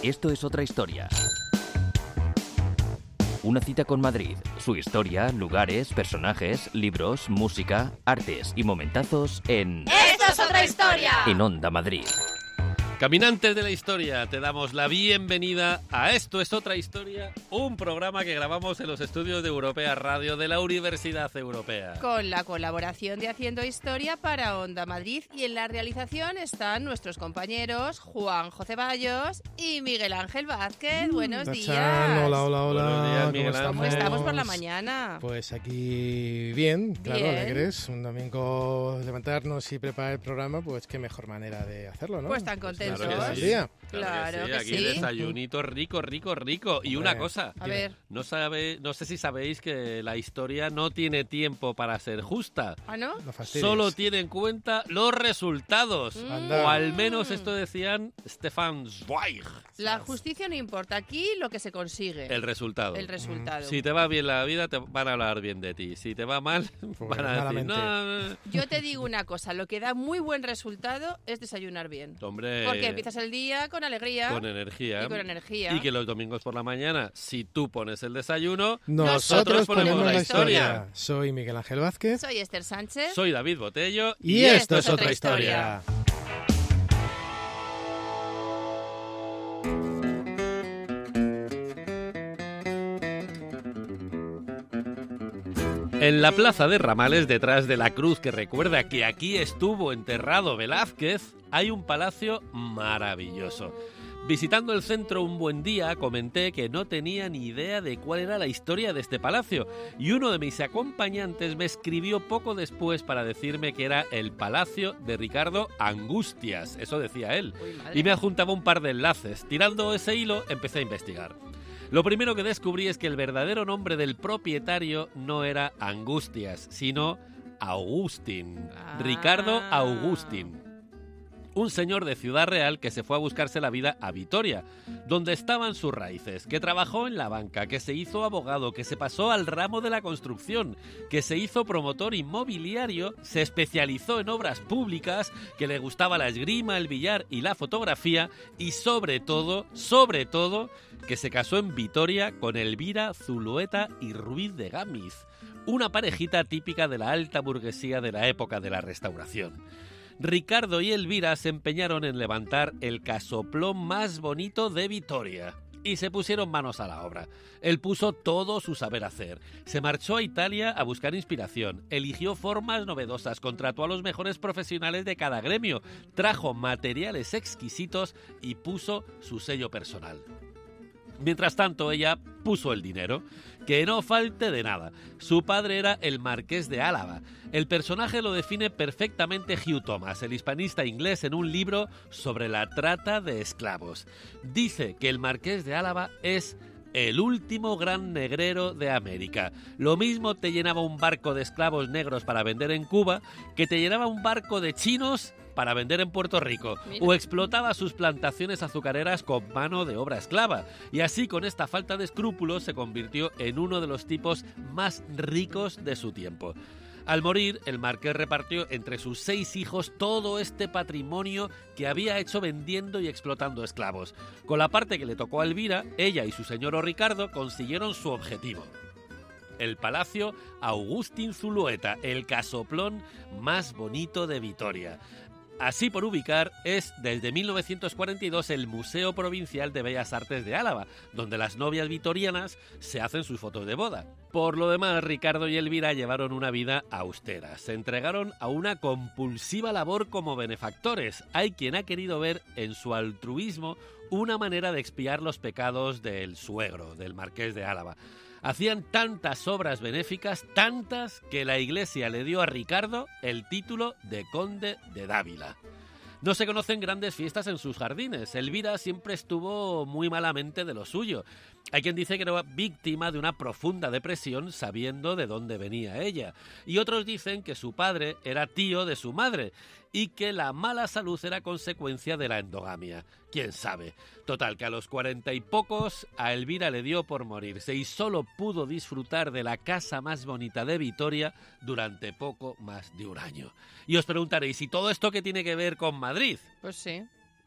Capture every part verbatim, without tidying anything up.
Esto es otra historia. Una cita con Madrid, su historia, lugares, personajes, libros, música, artes y momentazos en... ¡Esto es otra historia! En Onda Madrid. Caminantes de la historia, te damos la bienvenida a Esto es otra historia, un programa que grabamos en los estudios de Europea Radio de la Universidad Europea. Con la colaboración de Haciendo Historia para Onda Madrid, y en la realización están nuestros compañeros Juanjo Ceballos y Miguel Ángel Vázquez. Mm, Buenos días. Hola, hola, hola. Buenos días, Miguel ¿Cómo estamos? ¿Cómo estamos por la mañana? Pues aquí bien, claro, Bien. alegres. Un domingo levantarnos y preparar el programa, pues qué mejor manera de hacerlo, ¿no? Pues tan contentos. Claro que sí. Día. Claro que aquí sí. Desayunito rico, rico, rico. Y una Hombre, cosa, A ver. no sabe, no sé si sabéis que la historia no tiene tiempo para ser justa. ¿Ah, no? No fastidies. Solo tiene en cuenta los resultados. Mm. Anda. O al menos esto decían Stefan Zweig. La justicia no importa, aquí lo que se consigue. El resultado. El resultado. Si te va bien la vida, te van a hablar bien de ti. Si te va mal, Pues van a decir, malamente. no, Yo te digo una cosa, lo que da muy buen resultado es desayunar bien. hombre, Porque empiezas el día con alegría. con energía. Y con energía. Y que los domingos por la mañana, si tú pones el desayuno, Nosotros ponemos la historia. historia. Soy Miguel Ángel Vázquez. Soy Esther Sánchez. Soy David Botello Y, esto es otra historia. En la plaza de Ramales, detrás de la cruz que recuerda que aquí estuvo enterrado Velázquez, hay un palacio maravilloso. Visitando el centro un buen día, comenté que no tenía ni idea de cuál era la historia de este palacio, y uno de mis acompañantes me escribió poco después para decirme que era el palacio de Ricardo Angustias, eso decía él, Uy, madre. y me adjuntaba un par de enlaces. Tirando ese hilo, empecé a investigar. Lo primero que descubrí es que el verdadero nombre del propietario no era Angustias, sino Augustín, Ah. Ricardo Augustín. Un señor de Ciudad Real que se fue a buscarse la vida a Vitoria, donde estaban sus raíces, que trabajó en la banca, que se hizo abogado, que se pasó al ramo de la construcción, que se hizo promotor inmobiliario, se especializó en obras públicas, que le gustaba la esgrima, el billar y la fotografía, y sobre todo, sobre todo, que se casó en Vitoria con Elvira Zulueta y Ruiz de Gámiz, una parejita típica de la alta burguesía de la época de la Restauración. Ricardo y Elvira se empeñaron en levantar el casoplón más bonito de Vitoria y se pusieron manos a la obra. Él puso todo su saber hacer. Se marchó a Italia a buscar inspiración, eligió formas novedosas, contrató a los mejores profesionales de cada gremio, trajo materiales exquisitos y puso su sello personal. Mientras tanto, ella puso el dinero. Que no falte de nada. Su padre era el Marqués de Álava. El personaje lo define perfectamente Hugh Thomas, el hispanista inglés, en un libro sobre la trata de esclavos. Dice que el Marqués de Álava es el último gran negrero de América. Lo mismo te llenaba un barco de esclavos negros para vender en Cuba que te llenaba un barco de chinos para vender en Puerto Rico, Mira. o explotaba sus plantaciones azucareras con mano de obra esclava. Y así, con esta falta de escrúpulos, se convirtió en uno de los tipos más ricos de su tiempo. Al morir, el marqués repartió entre sus seis hijos todo este patrimonio que había hecho vendiendo y explotando esclavos. Con la parte que le tocó a Elvira, ella y su señor Ricardo consiguieron su objetivo: el Palacio Augustín Zulueta, el casoplón más bonito de Vitoria. Así por ubicar, es desde mil novecientos cuarenta y dos el Museo Provincial de Bellas Artes de Álava, donde las novias vitorianas se hacen sus fotos de boda. Por lo demás, Ricardo y Elvira llevaron una vida austera. Se entregaron a una compulsiva labor como benefactores. Hay quien ha querido ver en su altruismo una manera de expiar los pecados del suegro, del Marqués de Álava. Hacían tantas obras benéficas, tantas, que la Iglesia le dio a Ricardo el título de Conde de Dávila. No se conocen grandes fiestas en sus jardines. Elvira siempre estuvo muy malamente de lo suyo. Hay quien dice que era víctima de una profunda depresión sabiendo de dónde venía ella. Y otros dicen que su padre era tío de su madre y que la mala salud era consecuencia de la endogamia. ¿Quién sabe? Total, que a los cuarenta y pocos a Elvira le dio por morirse y solo pudo disfrutar de la casa más bonita de Vitoria durante poco más de un año. Y os preguntaréis, ¿y todo esto qué tiene que ver con Madrid? Pues sí.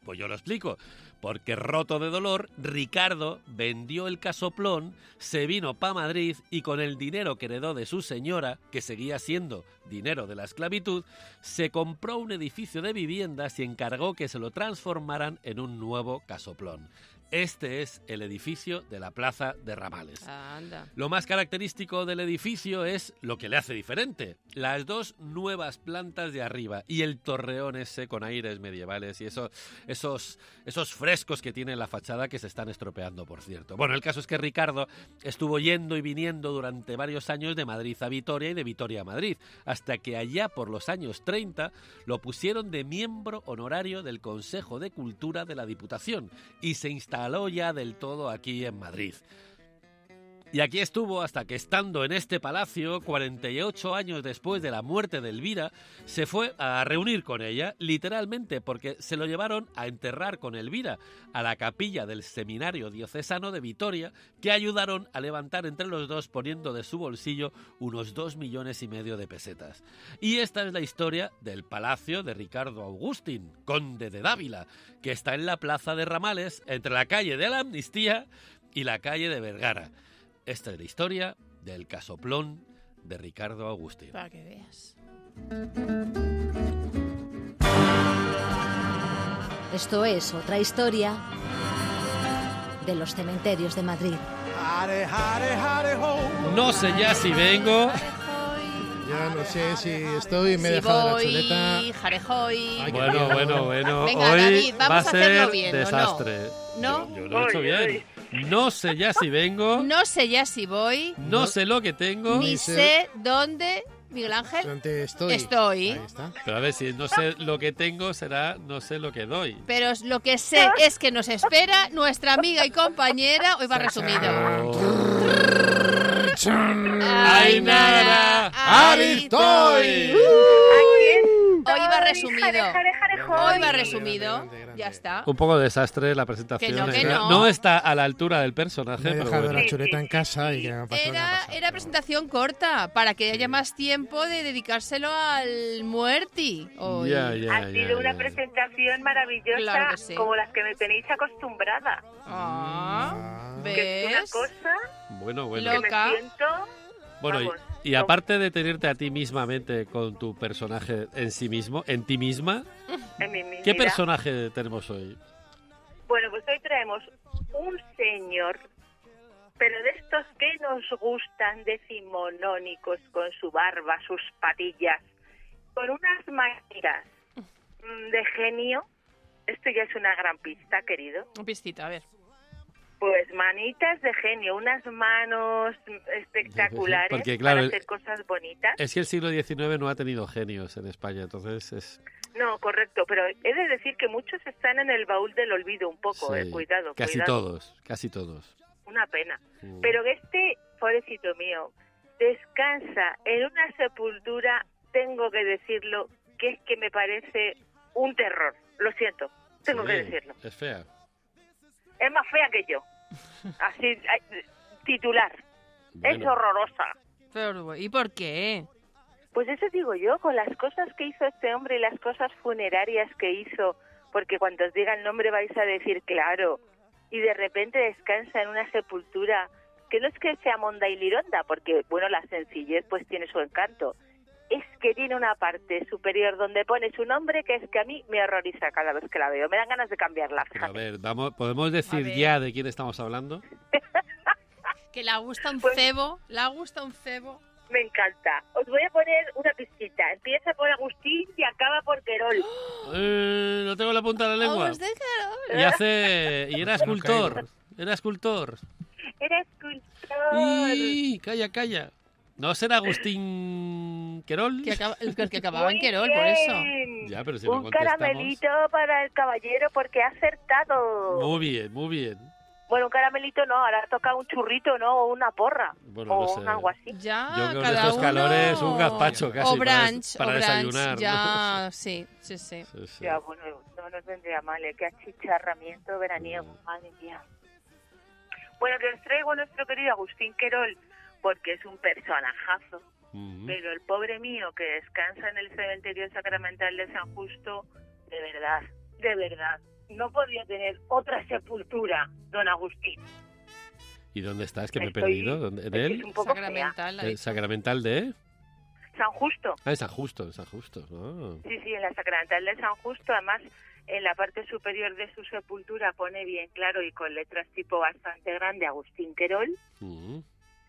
Pues yo lo explico. Porque roto de dolor, Ricardo vendió el casoplón, se vino para Madrid y con el dinero que heredó de su señora, que seguía siendo dinero de la esclavitud, se compró un edificio de viviendas y encargó que se lo transformaran en un nuevo casoplón. Este es el edificio de la Plaza de Ramales. Anda. Lo más característico del edificio es lo que le hace diferente. Las dos nuevas plantas de arriba y el torreón ese con aires medievales y eso, esos, esos frescos que tiene en la fachada que se están estropeando, por cierto. Bueno, el caso es que Ricardo estuvo yendo y viniendo durante varios años de Madrid a Vitoria y de Vitoria a Madrid, hasta que allá por los años treinta lo pusieron de miembro honorario del Consejo de Cultura de la Diputación y se instaló ya del todo aquí en Madrid. Y aquí estuvo hasta que, estando en este palacio, cuarenta y ocho años después de la muerte de Elvira, se fue a reunir con ella, literalmente, porque se lo llevaron a enterrar con Elvira a la capilla del Seminario Diocesano de Vitoria, que ayudaron a levantar entre los dos poniendo de su bolsillo unos dos millones y medio de pesetas. Y esta es la historia del palacio de Ricardo Agustín, conde de Dávila, que está en la Plaza de Ramales, entre la calle de la Amnistía y la calle de Vergara. Esta es la historia del casoplón de Ricardo Agustín. Para que veas. Esto es otra historia de los cementerios de Madrid. No sé ya si vengo. Ya no sé si estoy, me he Si dejado voy, la chuleta. jarejoy. Ay, qué Bueno, bien. bueno, bueno. Venga, Hoy David, vamos va a a hacerlo ser bien, ¿o no? desastre. ¿No? Yo, yo lo he hecho bien. No sé ya si vengo. No sé ya si voy, No sé lo que tengo. ni sé- sé dónde, Miguel Ángel, ¿Dónde estoy? Estoy. Ahí está. Pero a ver, si no sé lo que tengo, será no sé lo que doy. pero lo que sé es que nos espera nuestra amiga y compañera, hoy va resumido. ¡Ainara! ¡Ahí estoy! Hoy va resumido. Jare, jare, jare, Hoy joy. va Grande, resumido. grande, grande. Ya está. Un poco de desastre la presentación. Que no, que ¿eh? no. está a la altura del personaje, Me he pero dejado bueno. la chuleta en casa y que me ha pasado lo que me ha Era, pasado. era presentación corta, para que haya más tiempo de dedicárselo al muerti. hoy. Ya, ya, Ha ya, sido una ya. presentación maravillosa, Claro que sí. como las que me tenéis acostumbrada. Ah, Ah. Que es una ¿ves? cosa Bueno, bueno. que Loca. me siento... Bueno, y, Vamos, y aparte de tenerte a ti mismamente con tu personaje en sí mismo, en ti misma, en mi vida. ¿qué personaje tenemos hoy? Bueno, pues hoy traemos un señor, pero de estos que nos gustan, decimonónicos, con su barba, sus patillas, con unas maneras mm, de genio. Esto ya es una gran pista, querido. Un pistito, a ver. Pues manitas de genio, unas manos espectaculares Porque, claro, para hacer cosas bonitas. Es que el siglo diecinueve no ha tenido genios en España, entonces es... No, correcto, pero he de decir que muchos están en el baúl del olvido un poco, sí, eh, cuidado, casi cuidado. todos, casi todos. Una pena. Mm. Pero este, pobrecito mío, descansa en una sepultura, tengo que decirlo, que es que me parece un terror. Lo siento, tengo Sí, que decirlo. Es fea. Es más fea que yo. Así, ay, titular. Es Bueno. horrorosa. Pero, ¿y por qué? Pues eso digo yo, con las cosas que hizo este hombre y las cosas funerarias que hizo, porque cuando os diga el nombre vais a decir claro, y de repente descansa en una sepultura, que no es que sea monda y lironda, porque, bueno, la sencillez pues tiene su encanto, es que tiene una parte superior donde pone su nombre que es que a mí me horroriza cada vez que la veo, me dan ganas de cambiarla, Pero a fíjate. ver, vamos, ¿podemos decir ver. ya de quién estamos hablando? Que le gusta un Pues- cebo, le gusta un cebo. Me encanta. Os voy a poner una pistita. Empieza por Agustín y acaba por Querol. Eh, no tengo la punta de la lengua. Vamos de Carol. Y hace... Y era escultor. Era escultor. Era escultor. Y... Calla, calla. ¿No será Agustín Querol? Que, acaba- el que acababa en Muy Querol, por eso. bien. Ya, pero si no Un contestamos. caramelito para el caballero porque ha acertado. Muy bien, muy bien. Bueno, un caramelito no, ahora toca un churrito, ¿no? O una porra. Bueno, o no sé. un algo así. Ya, Yo con cada estos uno... calores, un gazpacho casi O para des- brunch, para o brunch, desayunar, ¿no? ya, sí, sí, sí. Sí, sí. Ya, bueno, no nos vendría mal, ¿eh? Qué achicharramiento veraniego, Mm. madre mía. Bueno, que os traigo a nuestro querido Agustín Querol, porque es un personajazo. Ujú. Pero el pobre mío que descansa en el cementerio sacramental de San Justo, de verdad, de verdad, no podía tener otra sepultura, don Agustín. ¿Y dónde está? Es que me he Estoy- perdido. ¿Dónde? ¿En es que él? es un poco fea. Sacramental. ha ¿El dicho. sacramental de...? San Justo. Ah, en San Justo, en San Justo. Ah. Sí, sí, en la Sacramental de San Justo, además en la parte superior de su sepultura pone bien claro y con letras tipo bastante grande Agustín Querol, Mm.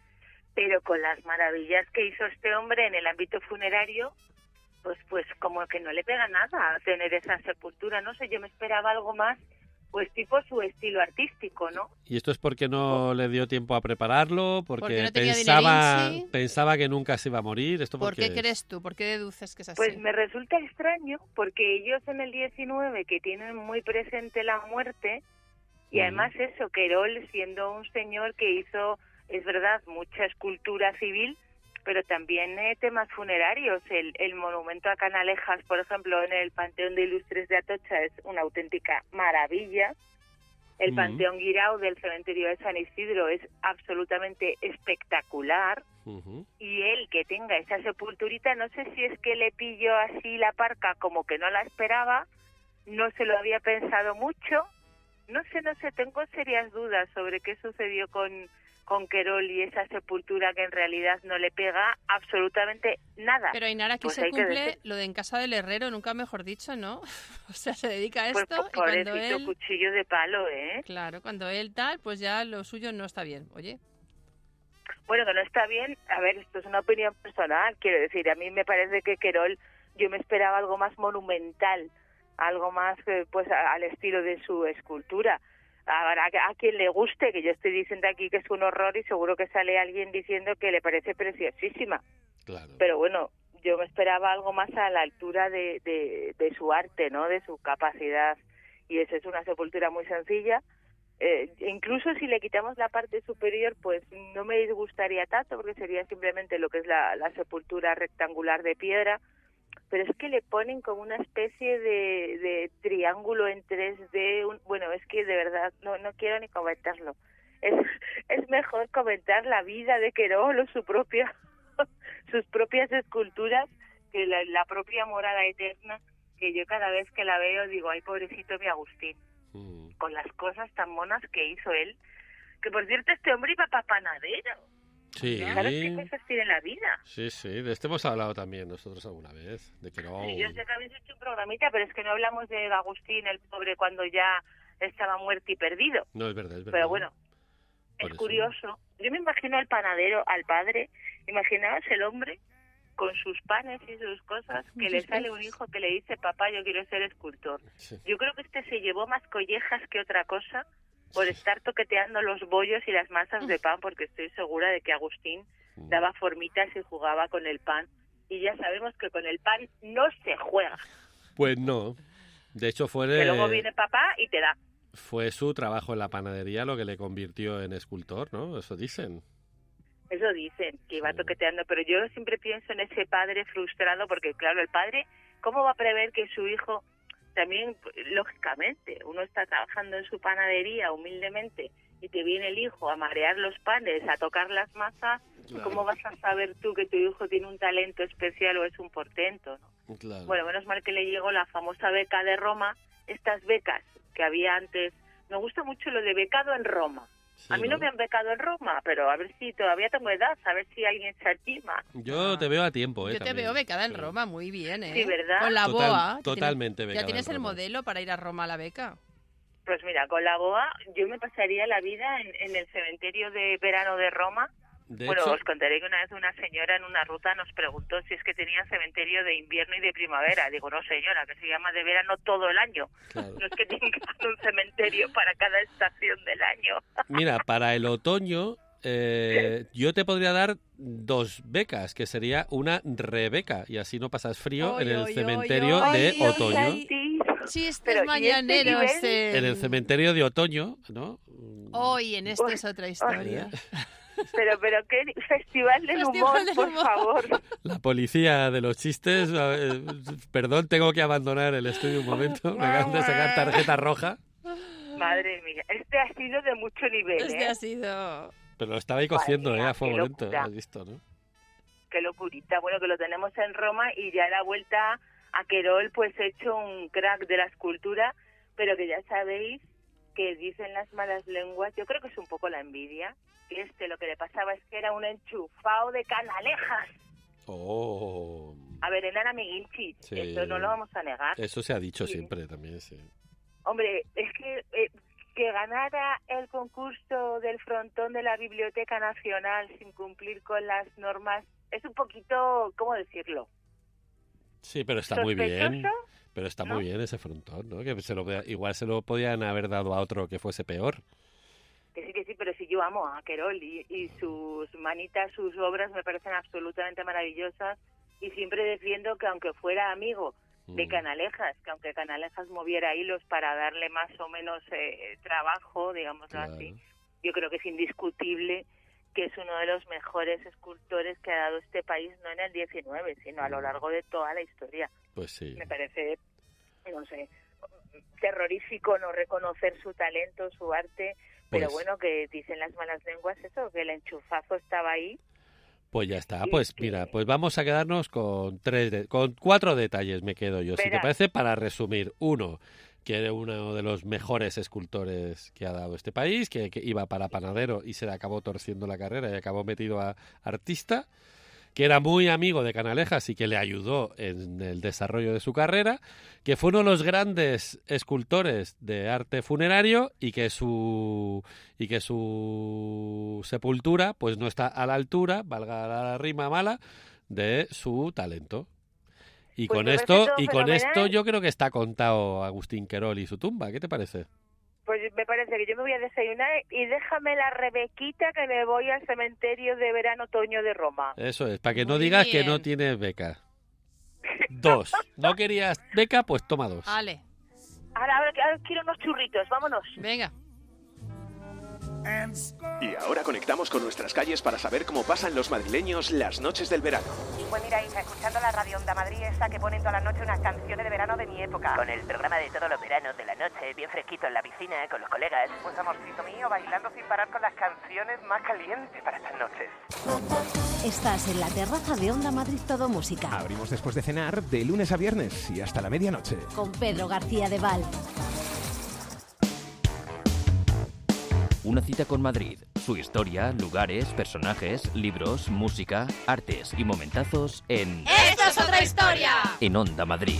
pero con las maravillas que hizo este hombre en el ámbito funerario, pues pues como que no le pega nada tener esa sepultura, no sé, yo me esperaba algo más, pues tipo su estilo artístico, ¿no? ¿Y esto es porque no le dio tiempo a prepararlo? ¿Porque, Porque no tenía pensaba, dinerinchi. pensaba que nunca se iba a morir? ¿Esto ¿Por por qué es? crees tú? ¿Por qué deduces que es así? Pues me resulta extraño porque ellos en el diecinueve que tienen muy presente la muerte y Ujú. además eso, Querol siendo un señor que hizo, es verdad, mucha escultura civil, pero también eh, temas funerarios. El, el monumento a Canalejas, por ejemplo, en el Panteón de Ilustres de Atocha es una auténtica maravilla. El Ujú. Panteón Guirao del cementerio de San Isidro es absolutamente espectacular. Ujú. Y él que tenga esa sepulturita, no sé si es que le pilló así la parca como que no la esperaba, no se lo había pensado mucho, no sé, no sé, tengo serias dudas sobre qué sucedió con, con Querol y esa sepultura que en realidad no le pega absolutamente nada. Pero Ainara, aquí Pues se hay que cumple decir- lo de en casa del herrero, nunca mejor dicho, ¿no? O sea, se dedica a Pues esto po- y cuando pobrecito él... cuchillo de palo, ¿eh? Claro, cuando él tal, pues ya lo suyo no está bien. Oye, Bueno, que no está bien, a ver, esto es una opinión personal, quiero decir, a mí me parece que Querol, yo me esperaba algo más monumental, algo más eh, pues a- al estilo de su escultura. Ahora, a, a quien le guste, que yo estoy diciendo aquí que es un horror y seguro que sale alguien diciendo que le parece preciosísima, Claro. pero bueno, yo me esperaba algo más a la altura de, de, de su arte, ¿no?, de su capacidad, y esa es una sepultura muy sencilla. Eh, incluso si le quitamos la parte superior, pues no me disgustaría tanto, porque sería simplemente lo que es la, la sepultura rectangular de piedra, pero es que le ponen como una especie de, de triángulo en tres D, un, bueno, es que de verdad no, no quiero ni comentarlo. Es, es mejor comentar la vida de Querol o su propia, sus propias esculturas que la, la propia morada eterna, que yo cada vez que la veo digo, ay, pobrecito mi Agustín, Mm. con las cosas tan monas que hizo él, que por cierto este hombre iba para panadero. Sí. Fijaros qué cosas tiene la vida. Sí, sí, de este hemos hablado también nosotros alguna vez, de que no... Sí, yo sé que habéis hecho un programita, pero es que no hablamos de Agustín, el pobre, cuando ya estaba muerto y perdido. No, es verdad, es verdad. Pero bueno, Por es eso. curioso. Yo me imagino al panadero, al padre, imaginaos el hombre con sus panes y sus cosas, que le sale un hijo que le dice, papá, yo quiero ser escultor. Sí. Yo creo que este se llevó más collejas que otra cosa por estar toqueteando los bollos y las masas de pan, porque estoy segura de que Agustín Mm. daba formitas y jugaba con el pan. Y ya sabemos que con el pan no se juega, Pues no. De hecho, fue, que luego viene papá y te da. fue su trabajo en la panadería lo que le convirtió en escultor, ¿no? Eso dicen. Eso dicen, que iba Sí. toqueteando, pero yo siempre pienso en ese padre frustrado, porque claro, el padre, ¿cómo va a prever que su hijo también, lógicamente, uno está trabajando en su panadería humildemente y te viene el hijo a marear los panes, a tocar las masas? Claro. ¿Cómo vas a saber tú que tu hijo tiene un talento especial o es un portento, ¿no? Claro. Bueno, menos mal que le llegó la famosa beca de Roma, estas becas que había antes. Me gusta mucho lo de becado en Roma. Sí, A mí no me han becado en Roma, pero a ver si todavía tengo edad, a ver si alguien se anima. Yo te veo a tiempo, ¿eh? yo te también. veo becada en Sí. Roma, muy bien, ¿eh? Sí, ¿verdad? Con la Total- boa. que totalmente tienes- becada Ya tienes en el Roma. modelo para ir a Roma a la beca. Pues mira, con la boa yo me pasaría la vida en, en el cementerio de verano de Roma. De Bueno, hecho, os contaré que una vez una señora en una ruta nos preguntó si es que tenía cementerio de invierno y de primavera. Digo, no señora, que se llama de verano todo el año. claro. No es que tengan un cementerio para cada estación del año. Mira, para el otoño eh, yo te podría dar dos becas, que sería una rebeca, y así no pasas frío Oy, en el oy, cementerio oy, de oy, oy, otoño. ay. Santísimo. Chistes Pero, ¿y este mañaneros. nivel? en- En el cementerio de otoño, ¿no? Hoy en esta Uy, es otra historia. Pero, pero qué festival del Festival humor, del por humor. favor. La policía de los chistes. eh, Perdón, tengo que abandonar el estudio un momento. Me acaban de sacar tarjeta roja. Madre mía, este ha sido de mucho nivel, Este ¿eh? ha sido... Pero lo estaba ahí cociendo, Madre ¿eh? mía, A fuego qué lento. locura. Has visto, ¿no? Qué locurita. Bueno, que lo tenemos en Roma y ya la vuelta a Querol, pues hecho un crack de la escultura, pero que ya sabéis que dicen las malas lenguas, yo creo que es un poco la envidia, que este lo que le pasaba es que era un enchufado de canalejas. Oh. A ver, eran amiguinchis, Sí. eso no lo vamos a negar. Eso se ha dicho Sí. siempre también, sí. Hombre, es que eh, que ganara el concurso del frontón de la Biblioteca Nacional sin cumplir con las normas es un poquito, ¿cómo decirlo? Sí, pero está muy bien. ¿Sospechoso? Pero está ¿No? muy bien ese frontón, ¿no? Que se lo, igual se lo podían haber dado a otro que fuese peor. Que sí, que sí, pero si yo amo a Querol y, y sus manitas, sus obras me parecen absolutamente maravillosas y siempre defiendo que aunque fuera amigo de Mm. Canalejas, que aunque Canalejas moviera hilos para darle más o menos eh, trabajo, digámoslo Claro. así, yo creo que es indiscutible que es uno de los mejores escultores que ha dado este país, no en el diecinueve, sino a lo largo de toda la historia. Pues sí. Me parece, no sé, terrorífico no reconocer su talento, su arte, pero Pues- bueno, que dicen las malas lenguas eso, que el enchufazo estaba ahí. Pues ya está, Y pues que- mira, pues vamos a quedarnos con tres, de- con cuatro detalles me quedo yo, si te Verás. parece, para resumir. Uno, que era uno de los mejores escultores que ha dado este país, que, que iba para panadero y se le acabó torciendo la carrera y acabó metido a artista, que era muy amigo de Canalejas y que le ayudó en el desarrollo de su carrera, que fue uno de los grandes escultores de arte funerario y que su y que su sepultura pues no está a la altura, valga la rima mala, de su talento. Y Pues con me esto parece todo y con esto fenomenal. yo creo que está contado Agustín Querol y su tumba. ¿Qué te parece? Pues me parece que yo me voy a desayunar y déjame la Rebequita que me voy al cementerio de verano-otoño de Roma. Eso es, para que no Muy digas que bien. no tienes beca. Dos. ¿No querías beca? Pues toma dos. Ale, Ahora, ahora, ahora quiero unos churritos, vámonos. venga. Y ahora conectamos con nuestras calles para saber cómo pasan los madrileños las noches del verano. Pues mira, hija, escuchando la radio Onda Madrid esa que ponen toda la noche unas canciones de verano de mi época. Con el programa de todos los veranos de la noche, bien fresquito en la piscina, con los colegas. Pues amorcito mío, bailando sin parar con las canciones más calientes para estas noches. Estás en la terraza de Onda Madrid Todo Música. Abrimos después de cenar de lunes a viernes y hasta la medianoche. Con Pedro García de Val. Una cita con Madrid, su historia, lugares, personajes, libros, música, artes y momentazos en ¡Esto es otra historia! En Onda Madrid.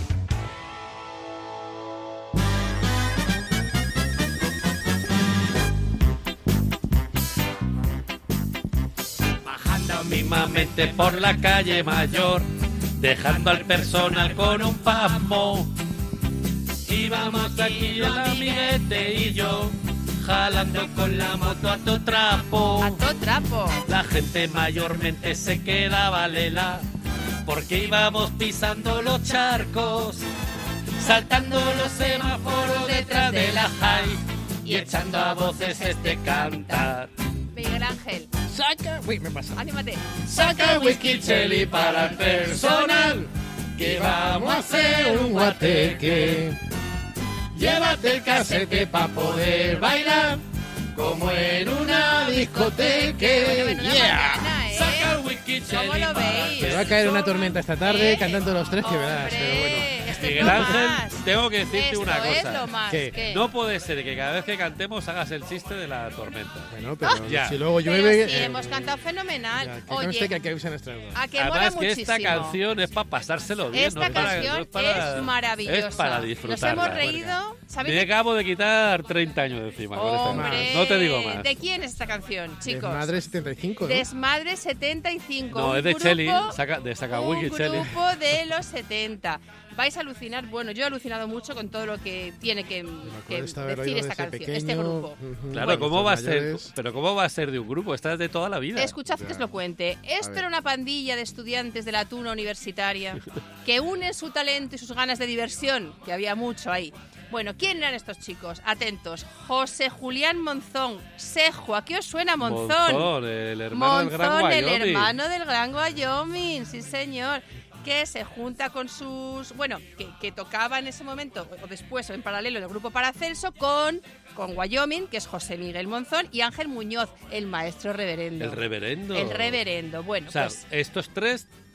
Bajando mismamente por la calle mayor, dejando al personal con un pasmo. Íbamos aquí el amiguete y yo, jalando con la moto a todo trapo. A todo trapo. La gente mayormente se quedaba lela, porque íbamos pisando los charcos, saltando los semáforos detrás de la high y echando a voces este cantar. Miguel Ángel, Saca... Uy, me pasa. anímate. Saca el whisky cheli para el personal, que vamos a hacer un guateque. Llévate el casete para poder bailar, como en una discoteca. Bueno, menuda Yeah. mañana, ¿eh? Saca el whisky cheli ¿Cómo lo para el veis? Te va a caer una tormenta esta tarde ¿Eh? cantando los tres que verás, Hombre, pero bueno. esto es Miguel lo Ángel, más. tengo que decirte Esto una es cosa. lo más. ¿Qué? ¿qué? No puede ser que cada vez que cantemos hagas el chiste de la tormenta. Bueno, pero Ya. si luego Pero llueve... sí, eh, hemos cantado fenomenal. ya, que Oye, conste que aquí avisan nuestra voz. a que mola Además que muchísimo. esta canción es para pasárselo bien. Esta no es para- canción no es, para- es maravillosa. Es para Nos disfrutarla. hemos reído. ¿Sabéis Me de- acabo de quitar treinta años de encima con esta Hombre, canción. No te digo más. ¿De quién es esta canción, chicos? Madre setenta y cinco, ¿no? Desmadre setenta y cinco. No, un es de grupo- Cheli, saca, de Sakawiki Un Cheli. grupo de los setenta. Vais a alucinar. Bueno, yo he alucinado mucho con todo lo que tiene que, Me que acuerdo de haber decir oído esta desde canción, pequeño. este grupo. Ujú. Claro, Bueno, ¿cómo va a estos ser? mayores- Pero ¿cómo va a ser de un grupo? Esta es de toda la vida. Escuchad que Ya. os lo cuente. Esto ver. era una pandilla de estudiantes de la Tuna Universitaria que unen su talento y sus ganas de diversión, que había mucho ahí. Bueno, ¿quién eran estos chicos? Atentos. José Julián Monzón. Sejo, ¿a qué os suena Monzón? Monzón, el hermano del Gran Monzón, el Wyoming. hermano del Gran Wyoming, sí señor, que se junta con sus... Bueno, que, que tocaba en ese momento, o después, o en paralelo, del grupo Paracelso, con, con Wyoming, que es José Miguel Monzón, y Ángel Muñoz, el maestro reverendo. El reverendo. El reverendo, bueno, O sea, pues... estos tres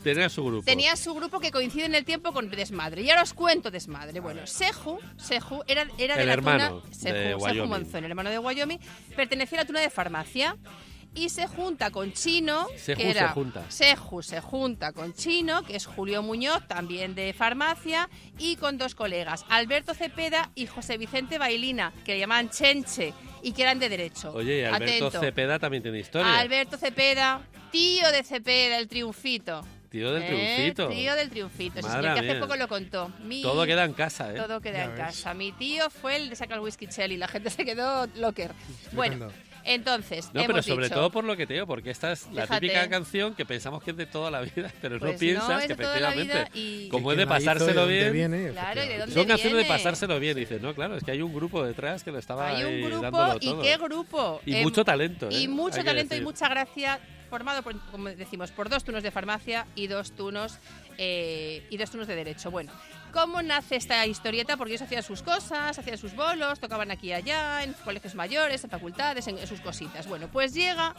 Tenía su grupo. Tenía su grupo que coincide en el tiempo con Desmadre. Y ahora os cuento Desmadre. Bueno, Seju, Seju era, era de el la hermano tuna... Seju, de Wyoming. Seju Monzón, el hermano de Wyoming, pertenecía a la tuna de farmacia. Y se junta con Chino, Seju que era, se junta. Seju se junta con Chino, que es Julio Muñoz, también de farmacia, y con dos colegas, Alberto Cepeda y José Vicente Bailina, que le llamaban Chenche y que eran de derecho. Oye, y Alberto Atento. Cepeda también tiene historia. Alberto Cepeda, tío de Cepeda, el triunfito. Tío del Eh, triunfito. Tío del triunfito, ese Madre señor que hace mía. poco lo contó. Mi- Todo queda en casa, ¿eh? Todo queda Ya en ves. casa. Mi tío fue el de sacar el whisky Chelly, la gente se quedó locker. Bueno, entonces, No, pero hemos sobre dicho, todo por lo que te digo, porque esta es la Fíjate. típica canción que pensamos que es de toda la vida, pero Pues no piensas no, es que de toda la efectivamente, vida y- como ¿Y es de quién la hizo, pasárselo de dónde bien, viene? Claro, ¿y de dónde son canciones de viene? pasárselo bien. Dices, no, claro, es que hay un grupo detrás que lo estaba Hay ahí un grupo, dándolo y todo. qué grupo. Y Eh, mucho talento, ¿eh? Y mucho Hay que talento y decir. mucha gracia, formado, por, como decimos, por dos turnos de farmacia y dos turnos, eh, y dos turnos de derecho. Bueno, ¿cómo nace esta historieta? Porque ellos hacían sus cosas, hacían sus bolos, tocaban aquí y allá, en colegios mayores, en facultades, en, en sus cositas. Bueno, pues llega...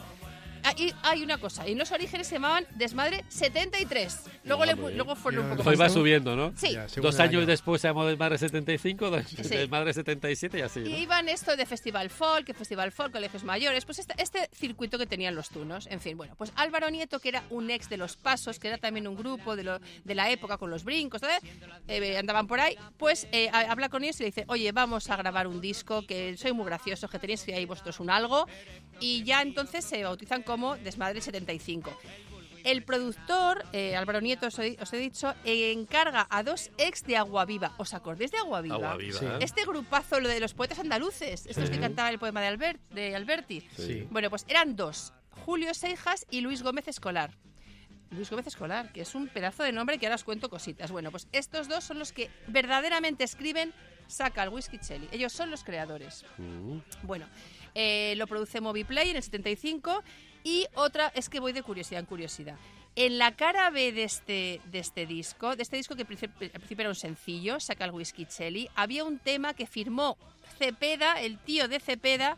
Y hay una cosa, en los orígenes se llamaban Desmadre setenta y tres. Luego, le, pu- Hombre. luego fueron un poco Hoy más. va subiendo, ¿no? Sí. Ya, según Dos el años año. después se llamó Desmadre setenta y cinco, dos- Sí. Desmadre setenta y siete y así, ¿no? Y iban esto de Festival Folk, que Festival Folk, colegios mayores, pues este, este circuito que tenían los tunos. En fin, bueno, pues Álvaro Nieto, que era un ex de Los Pasos, que era también un grupo de, lo, de la época con los brincos, ¿sabes? Eh, andaban por ahí, pues eh, a- habla con ellos y le dice, oye, vamos a grabar un disco, que soy muy gracioso, que tenéis que ahí vosotros un algo, y ya entonces se bautizan como Desmadre setenta y cinco. El productor, eh, Álvaro Nieto, os he, os he dicho, eh, encarga a dos ex de Aguaviva. ¿Os acordáis de Aguaviva? Aguaviva, Sí. ¿eh? Este grupazo, lo de los poetas andaluces, estos Sí. que cantaban el poema de, Albert, de Alberti. Sí. Bueno, pues eran dos, Julio Seijas y Luis Gómez Escolar. Luis Gómez Escolar, que es un pedazo de nombre que ahora os cuento cositas. Bueno, pues estos dos son los que verdaderamente escriben Saca el Whisky Chelly. Ellos son los creadores. Mm. Bueno, eh, lo produce Moviplay en el setenta y cinco y otra, es que voy de curiosidad en curiosidad. En la cara B de este, de este disco, de este disco que al principio al principio era un sencillo, Saca el Whisky Chelly, había un tema que firmó Cepeda, el tío de Cepeda,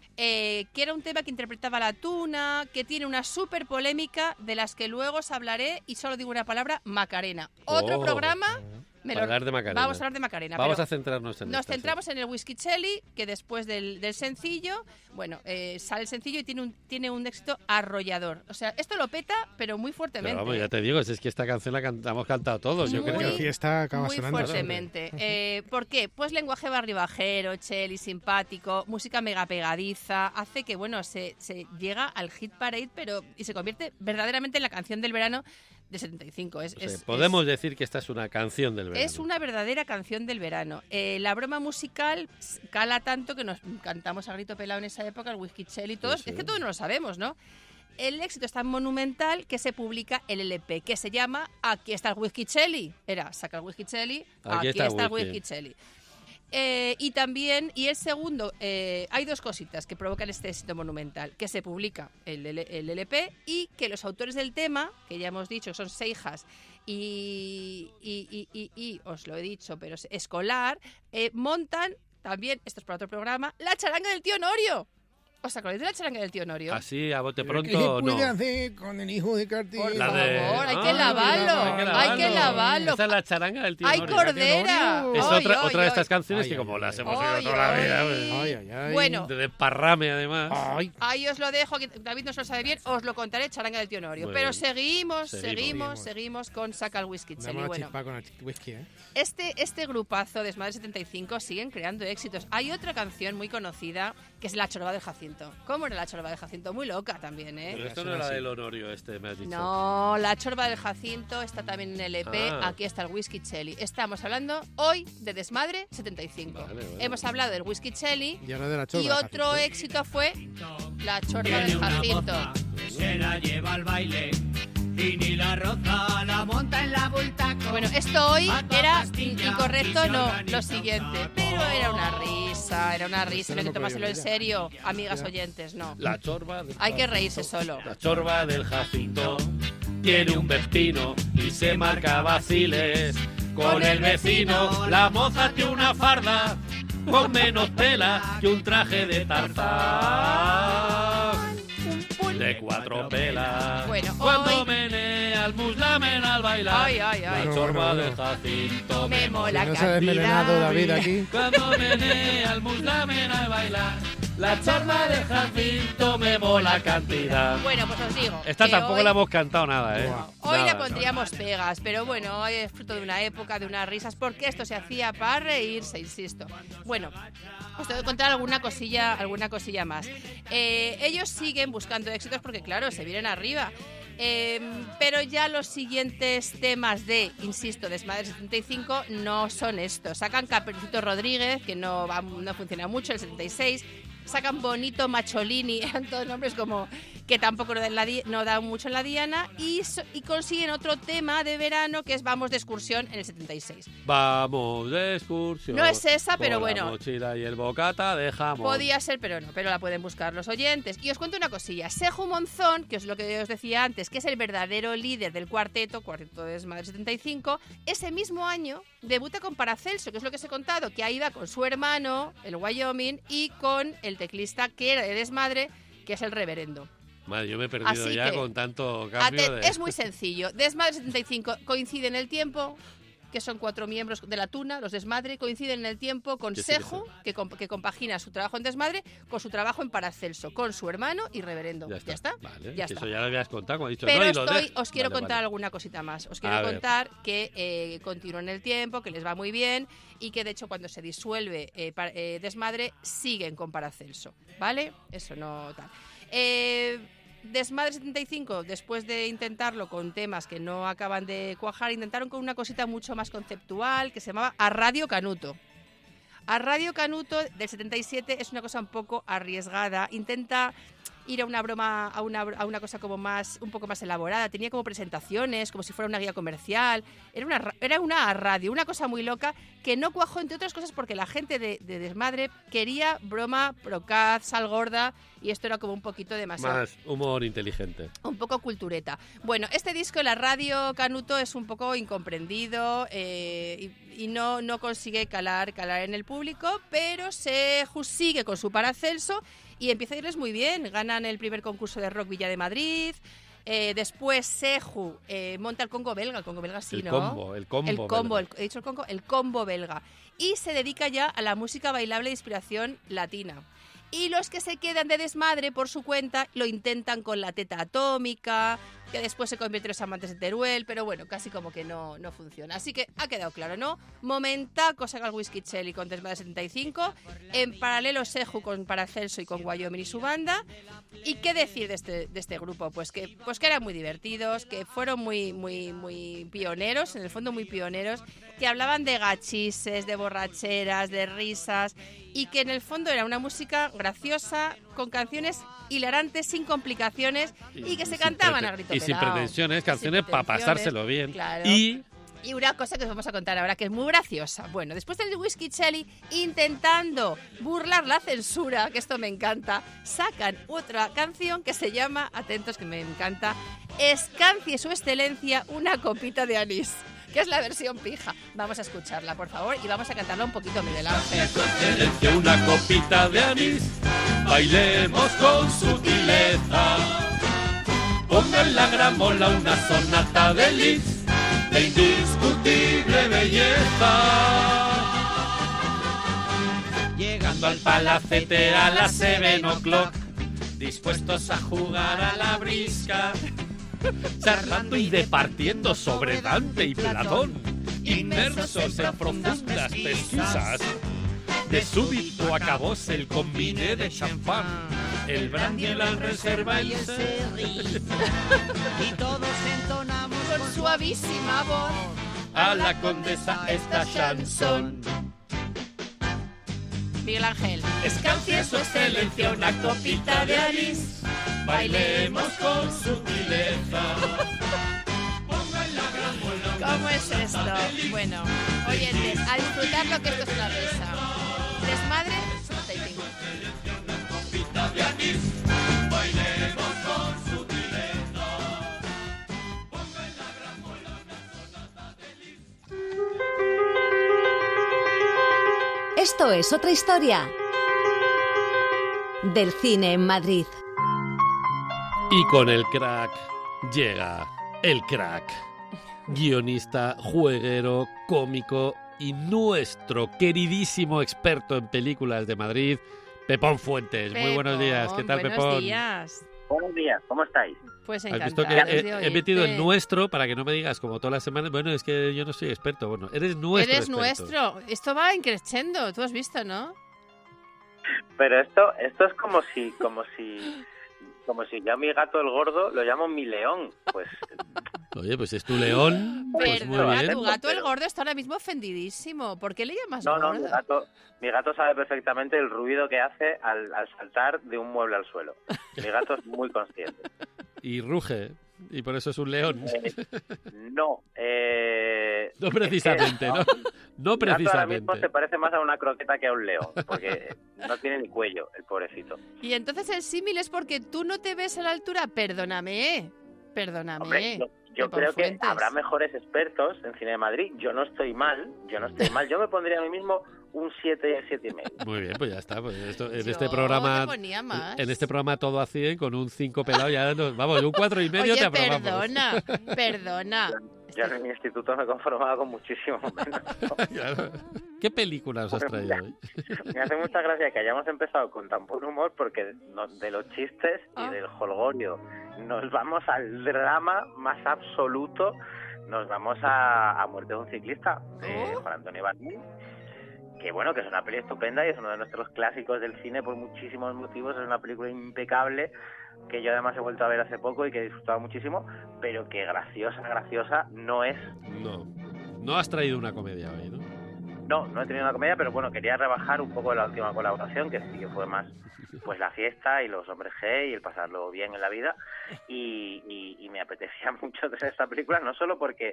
eh, que era un tema que interpretaba la tuna, que tiene una súper polémica de las que luego os hablaré y solo digo una palabra, Macarena. Otro Oh. programa... me Para hablar de Macarena. Vamos a hablar de Macarena. Vamos pero a centrarnos en Nos esta, centramos sí. en el Whisky Chelly, que después del, del sencillo, bueno, eh, sale el sencillo y tiene un, tiene un éxito arrollador. O sea, esto lo peta, pero muy fuertemente. Pero vamos, ya te digo, si es que esta canción la can- hemos cantado todos, yo Muy- creo. La fiesta acaba Muy sonando. fuertemente. Eh, ¿Por qué? Pues lenguaje barribajero, Chelly, simpático, música mega pegadiza, hace que, bueno, se, se llega al hit parade, pero y se convierte verdaderamente en la canción del verano de setenta y cinco. Es, O sea, es- podemos es- decir que esta es una canción del verano. Es una verdadera canción del verano. Eh, la broma musical s- cala tanto que nos cantamos a grito pelado en esa época, el Whisky Chelly, todos. Sí, sí. Es que todos no lo sabemos, ¿no? El éxito es tan monumental que se publica el L P, que se llama Aquí está el Whisky Chelly. Era, saca el Whisky Chelly, aquí, está, el whisky. Whisky Chelly. Eh, y también, y el segundo, eh, hay dos cositas que provocan este éxito monumental, que se publica el, L- el L P y que los autores del tema, que ya hemos dicho, son Seijas y, y, y, y, y, os lo he dicho, pero es Escolar, eh, montan también, esto es para otro programa, la charanga del tío Norio. ¿Os acordáis de la charanga del tío Norio? Así, a bote ¿Qué pronto, se puede no. hacer con el hijo de Cartier? Por La favor, de- hay que Ah, lavarlo, hay que lavarlo. Esa es la charanga del tío ¡Ay, Norio. Cordera! Norio. Es Ay, otra, ay, otra de ay. estas canciones Ay, que ay, como ay, las ay. hemos oído Ay, toda la ay. vida, pues, Ay, ay, ay. Bueno, de desparrame además. Ay. ahí os lo dejo, que David no se lo sabe bien, os lo contaré, charanga del tío Norio. Muy Pero bien. seguimos, Seguimos. seguimos, seguimos con Saca el Whisky Chelly. Dame una Bueno, chispa con el whisky, ¿eh? este, este grupazo de Desmadre setenta y cinco siguen creando éxitos. Hay otra canción muy conocida que es La Chorba del Jacinto. ¿Cómo era La Chorba del Jacinto? Muy loca también, ¿eh? Pero esto Suena no era así. del Honorio este, me has dicho. No, La Chorba del Jacinto está también en el E P. Ah. Aquí está el Whisky Chelly. Estamos hablando hoy de Desmadre setenta y cinco. Vale, vale. Hemos hablado del Whisky Chelly Y ahora de la chorba. y otro Jacinto. éxito fue La Chorba del Jacinto. Se la lleva al baile y ni la roza la monta en la bultaco. Bueno, esto hoy era incorrecto, no, lo siguiente. Pero era una risa, era una risa. No hay que tomárselo en serio, amigas oyentes, no. La chorba del Hay que Jacinto. reírse solo. La chorba del Jacinto tiene un vecino y se marca vaciles. Con el vecino la moza tiene una farda con menos tela que un traje de tarzán. Pum, pum. de cuatro pelas. Bueno, Cuando hoy... menea el muslamen al bailar. Ay, ay, ay. La chorba de Jacinto me mola ¿No se ha desmelenado David aquí? Cuando menea el muslamen al bailar. La chorba de Jacinto me mola cantidad. Bueno, pues os digo. Esta tampoco hoy... la hemos cantado nada, ¿eh? Hoy nada, le pondríamos no. pegas, pero bueno, hoy es fruto de una época, de unas risas, porque esto se hacía para reírse, insisto. Bueno, os tengo que contar alguna cosilla, alguna cosilla más. Eh, ellos siguen buscando éxitos porque, claro, se vienen arriba. Eh, pero ya los siguientes temas de, insisto, Desmadre setenta y cinco no son estos. Sacan Caperucito Rodríguez, que no, va, no funciona mucho, el setenta y seis. Sacan Bonito Macholini, eran todos nombres como que tampoco no dan, la di- no dan mucho en la diana, y, so- y consiguen otro tema de verano que es Vamos de excursión en el setenta y seis. Vamos de excursión. No es esa, pero con bueno. La mochila y el bocata de jamón. Podía ser, pero no, pero la pueden buscar los oyentes. Y os cuento una cosilla. Seju Monzón, que es lo que os decía antes, que es el verdadero líder del cuarteto, cuarteto de Desmadre setenta y cinco, ese mismo año debuta con Paracelso, que es lo que os he contado, que ahí va con su hermano, el Wyoming, y con el teclista que era de Desmadre, que es el Reverendo. Madre, yo me he perdido Así ya que, con tanto cambio Aten- de... Es muy sencillo. Desmadre setenta y cinco coincide en el tiempo, que son cuatro miembros de la Tuna, los Desmadre, coinciden en el tiempo con ¿Qué es Seju, eso? que, comp- que compagina su trabajo en Desmadre con su trabajo en Paracelso, con su hermano y Reverendo. Ya está. ¿Ya está? Vale, Ya que está. eso ya lo habías contado, como he dicho. Pero no, y lo estoy, de- os quiero Vale, contar vale. alguna cosita más. Os quiero A ver. contar que eh, continúan en el tiempo, que les va muy bien y que de hecho cuando se disuelve eh, pa- eh, Desmadre siguen con Paracelso, ¿vale? Eso no tal. Eh, Desmadre setenta y cinco, después de intentarlo con temas que no acaban de cuajar, intentaron con una cosita mucho más conceptual que se llamaba A Radio Canuto. A Radio Canuto del setenta y siete es una cosa un poco arriesgada, intenta ir a una broma, a una, a una cosa como más, un poco más elaborada, tenía como presentaciones, como si fuera una guía comercial, era una, ra- era una radio, una cosa muy loca que no cuajó, entre otras cosas porque la gente de, de Desmadre quería broma, procaz, sal gorda, y esto era como un poquito demasiado... Más humor inteligente. Un poco cultureta. Bueno, este disco, la Radio Canuto, es un poco incomprendido eh, y, y no, no consigue calar, calar en el público, pero Seju sigue con su Paracelso y empieza a irles muy bien. Ganan el primer concurso de rock Villa de Madrid. Eh, después Seju eh, monta el Congo belga, el Congo belga sí, El ¿no? combo, el combo El combo, belga. el- he dicho el Congo, el combo belga. Y se dedica ya a la música bailable de inspiración latina. Y los que se quedan de Desmadre por su cuenta lo intentan con La Teta Atómica, que después se convierte en Los Amantes de Teruel, pero bueno, casi como que no, no funciona. Así que ha quedado claro, ¿no? Momentaco saca el Whisky Chelly con Desmadre setenta y cinco, en paralelo Seju con Paracelso y con Wyoming y su banda. ¿Y qué decir de este, de este grupo? Pues que, pues que eran muy divertidos, que fueron muy, muy, muy pioneros, en el fondo muy pioneros, que hablaban de gachises, de borracheras, de risas, y que en el fondo era una música graciosa, con canciones hilarantes, sin complicaciones, y que se sin cantaban prete- a grito Y sin pelao. pretensiones, Y sin canciones para pretensiones, pasárselo bien. claro. Y Y una cosa que os vamos a contar ahora que es muy graciosa. Bueno, después del Whisky Chelly, intentando burlar la censura, que esto me encanta, sacan otra canción que se llama, atentos que me encanta, Escancie su excelencia una copita de anís, que es la versión pija. Vamos a escucharla, por favor, y vamos a cantarla un poquito, Miguel Ángel. excelencia una copita de anís, bailemos con sutileza. Ponga en la gramola una sonata de Liszt, de indiscutible belleza. Llegando al palacete a las seven o'clock, dispuestos a jugar a la brisca, charlando y departiendo sobre Dante y Platón, inmersos en profundas pesquisas. De súbito acabóse el combiné de champán, el brandy, la reserva, el serrí. Y todos entonamos Con suavísima voz A la condesa esta chanson. Miguel Ángel. Escancie su excelencia una copita de anís, bailemos con sutileza. ¿Cómo es esto? Bueno, oyentes, a disfrutarlo que esto es una risa. Desmadre setenta y cinco. De anís, bailemos con sutileza. Esto es otra historia del cine en Madrid. Y con el crack llega el crack. Guionista, jueguero, cómico y nuestro queridísimo experto en películas de Madrid, Pepón Fuentes. Pepón, muy buenos días. ¿Qué tal, buenos Pepón? días. Buenos días, ¿cómo estáis? Pues Has encantados visto que de he, he metido oírte. el nuestro para que no me digas como todas las semanas, bueno, es que yo no soy experto. Bueno, eres nuestro Eres experto. nuestro. Esto va increciendo, tú has visto, ¿no? Pero esto esto es como si como si como si yo a mi gato el gordo lo llamo mi león, pues Oye, pues es tu león, pues muy Perdona, bien. tu gato el Pero- gordo está ahora mismo ofendidísimo. ¿Por qué le llamas no, no, gordo? mi gato mi gato sabe perfectamente el ruido que hace al, al saltar de un mueble al suelo. Mi gato es muy consciente. Y ruge, y por eso es un león. Eh, no, eh, No precisamente, es ¿no? que, No mi gato ahora mismo precisamente. se parece más a una croqueta que a un león, porque no tiene ni cuello, el pobrecito. Y entonces el símil es porque tú no te ves a la altura. Perdóname, perdóname. Hombre, yo, yo Pepón creo que Fuentes. habrá mejores expertos en Cine de Madrid. Yo no estoy mal, yo no estoy mal. Yo me pondría a mí mismo un siete, siete y medio. Muy bien, pues ya está. Pues esto, en Yo este programa, te ponía más. en este programa todo a cien con un cinco pelado ya nos, vamos, un cuatro y medio te Oye, aprobamos. perdona, perdona. Yo en mi instituto me conformaba con muchísimo menos. Claro. ¿Qué película os has traído hoy? Me hace mucha gracia que hayamos empezado con tan buen humor porque no- de los chistes y Ah. del jolgorio nos vamos al drama más absoluto. Nos vamos a, a Muerte de un ciclista, de Oh. Juan Antonio Bardem, que bueno, que es una peli estupenda y es uno de nuestros clásicos del cine por muchísimos motivos. Es una película impecable que yo además he vuelto a ver hace poco y que he disfrutado muchísimo, pero que graciosa, graciosa no es. No, no has traído una comedia hoy, ¿no? No, no he tenido una comedia, pero bueno, quería rebajar un poco la última colaboración, que sí que fue más pues la fiesta y los hombres G y el pasarlo bien en la vida, y, y, y me apetecía mucho ver esta película, no solo porque,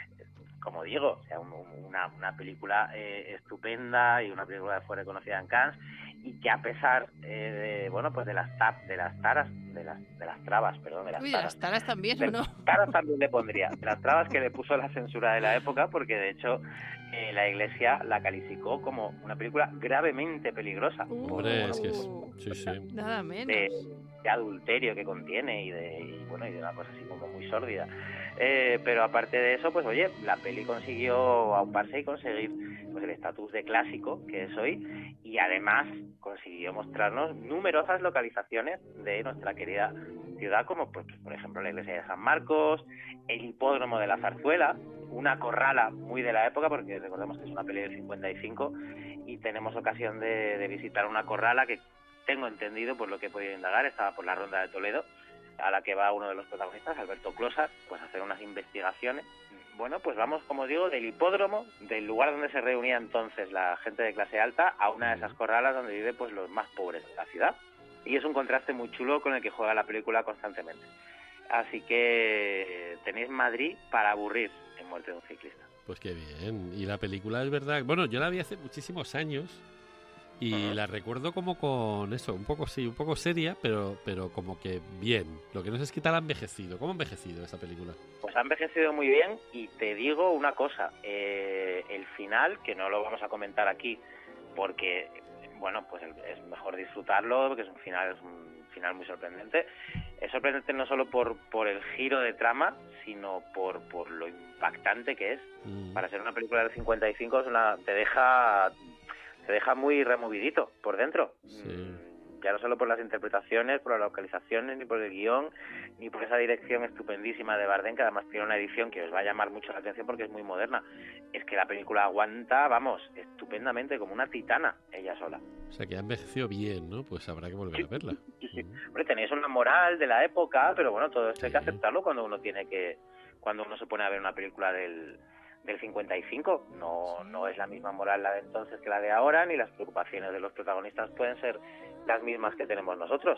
como digo, o sea, un- una, una película eh, estupenda y una película que fue reconocida en Cannes, y que a pesar eh, de, bueno, pues de las tap, de las taras, de las, de las trabas, perdón, de las Uy, de taras. las taras también, De ¿o no? taras también le pondría. De las trabas que le puso la censura de la época, porque de hecho eh, la Iglesia la calificó como una película gravemente peligrosa. Uh. Hombre, es que es... Sí, sí. Nada menos. De, de adulterio que contiene y de, y, bueno, y de una cosa así como muy sórdida. Eh, pero aparte de eso, pues oye, la peli consiguió auparse y conseguir pues el estatus de clásico que es hoy, y además consiguió mostrarnos numerosas localizaciones de nuestra querida ciudad, como pues, por ejemplo la iglesia de San Marcos, el hipódromo de la Zarzuela, una corrala muy de la época, porque recordemos que es una peli del cincuenta y cinco y tenemos ocasión de, de visitar una corrala que tengo entendido, por lo que he podido indagar, estaba por la Ronda de Toledo, a la que va uno de los protagonistas, Alberto Closas, pues a hacer unas investigaciones. Bueno, pues vamos, como digo, del hipódromo, del lugar donde se reunía entonces la gente de clase alta, a una de esas corralas donde viven pues los más pobres de la ciudad. Y es un contraste muy chulo con el que juega la película constantemente. Así que tenéis Madrid para aburrir en Muerte de un ciclista. Pues qué bien. Y la película es verdad... Bueno, yo la vi hace muchísimos años y Ujú. la recuerdo como con eso, un poco sí, un poco seria, pero pero como que bien. Lo que no sé es qué tal ha envejecido. ¿Cómo ha envejecido esa película? Pues ha envejecido muy bien, y te digo una cosa, eh, el final, que no lo vamos a comentar aquí porque, bueno, pues es mejor disfrutarlo, porque es un final, es un final muy sorprendente. Es sorprendente no solo por, por el giro de trama, sino por, por lo impactante que es. Mm. Para ser una película del cincuenta y cinco es una, te deja te deja muy removidito por dentro. Sí. Mm, Ya no solo por las interpretaciones, por las localizaciones, ni por el guión, ni por esa dirección estupendísima de Bardem, que además tiene una edición que os va a llamar mucho la atención porque es muy moderna. Es que la película aguanta, vamos, estupendamente, como una titana, ella sola. O sea, que ha envejecido bien, ¿no? Pues habrá que volver a verla. Sí, sí. Mm. Hombre, tenéis una moral de la época, pero bueno, todo esto hay que Sí. aceptarlo cuando uno tiene que, cuando uno se pone a ver una película del, del cincuenta y cinco. No, no es la misma moral la de entonces que la de ahora, ni las preocupaciones de los protagonistas pueden ser las mismas que tenemos nosotros.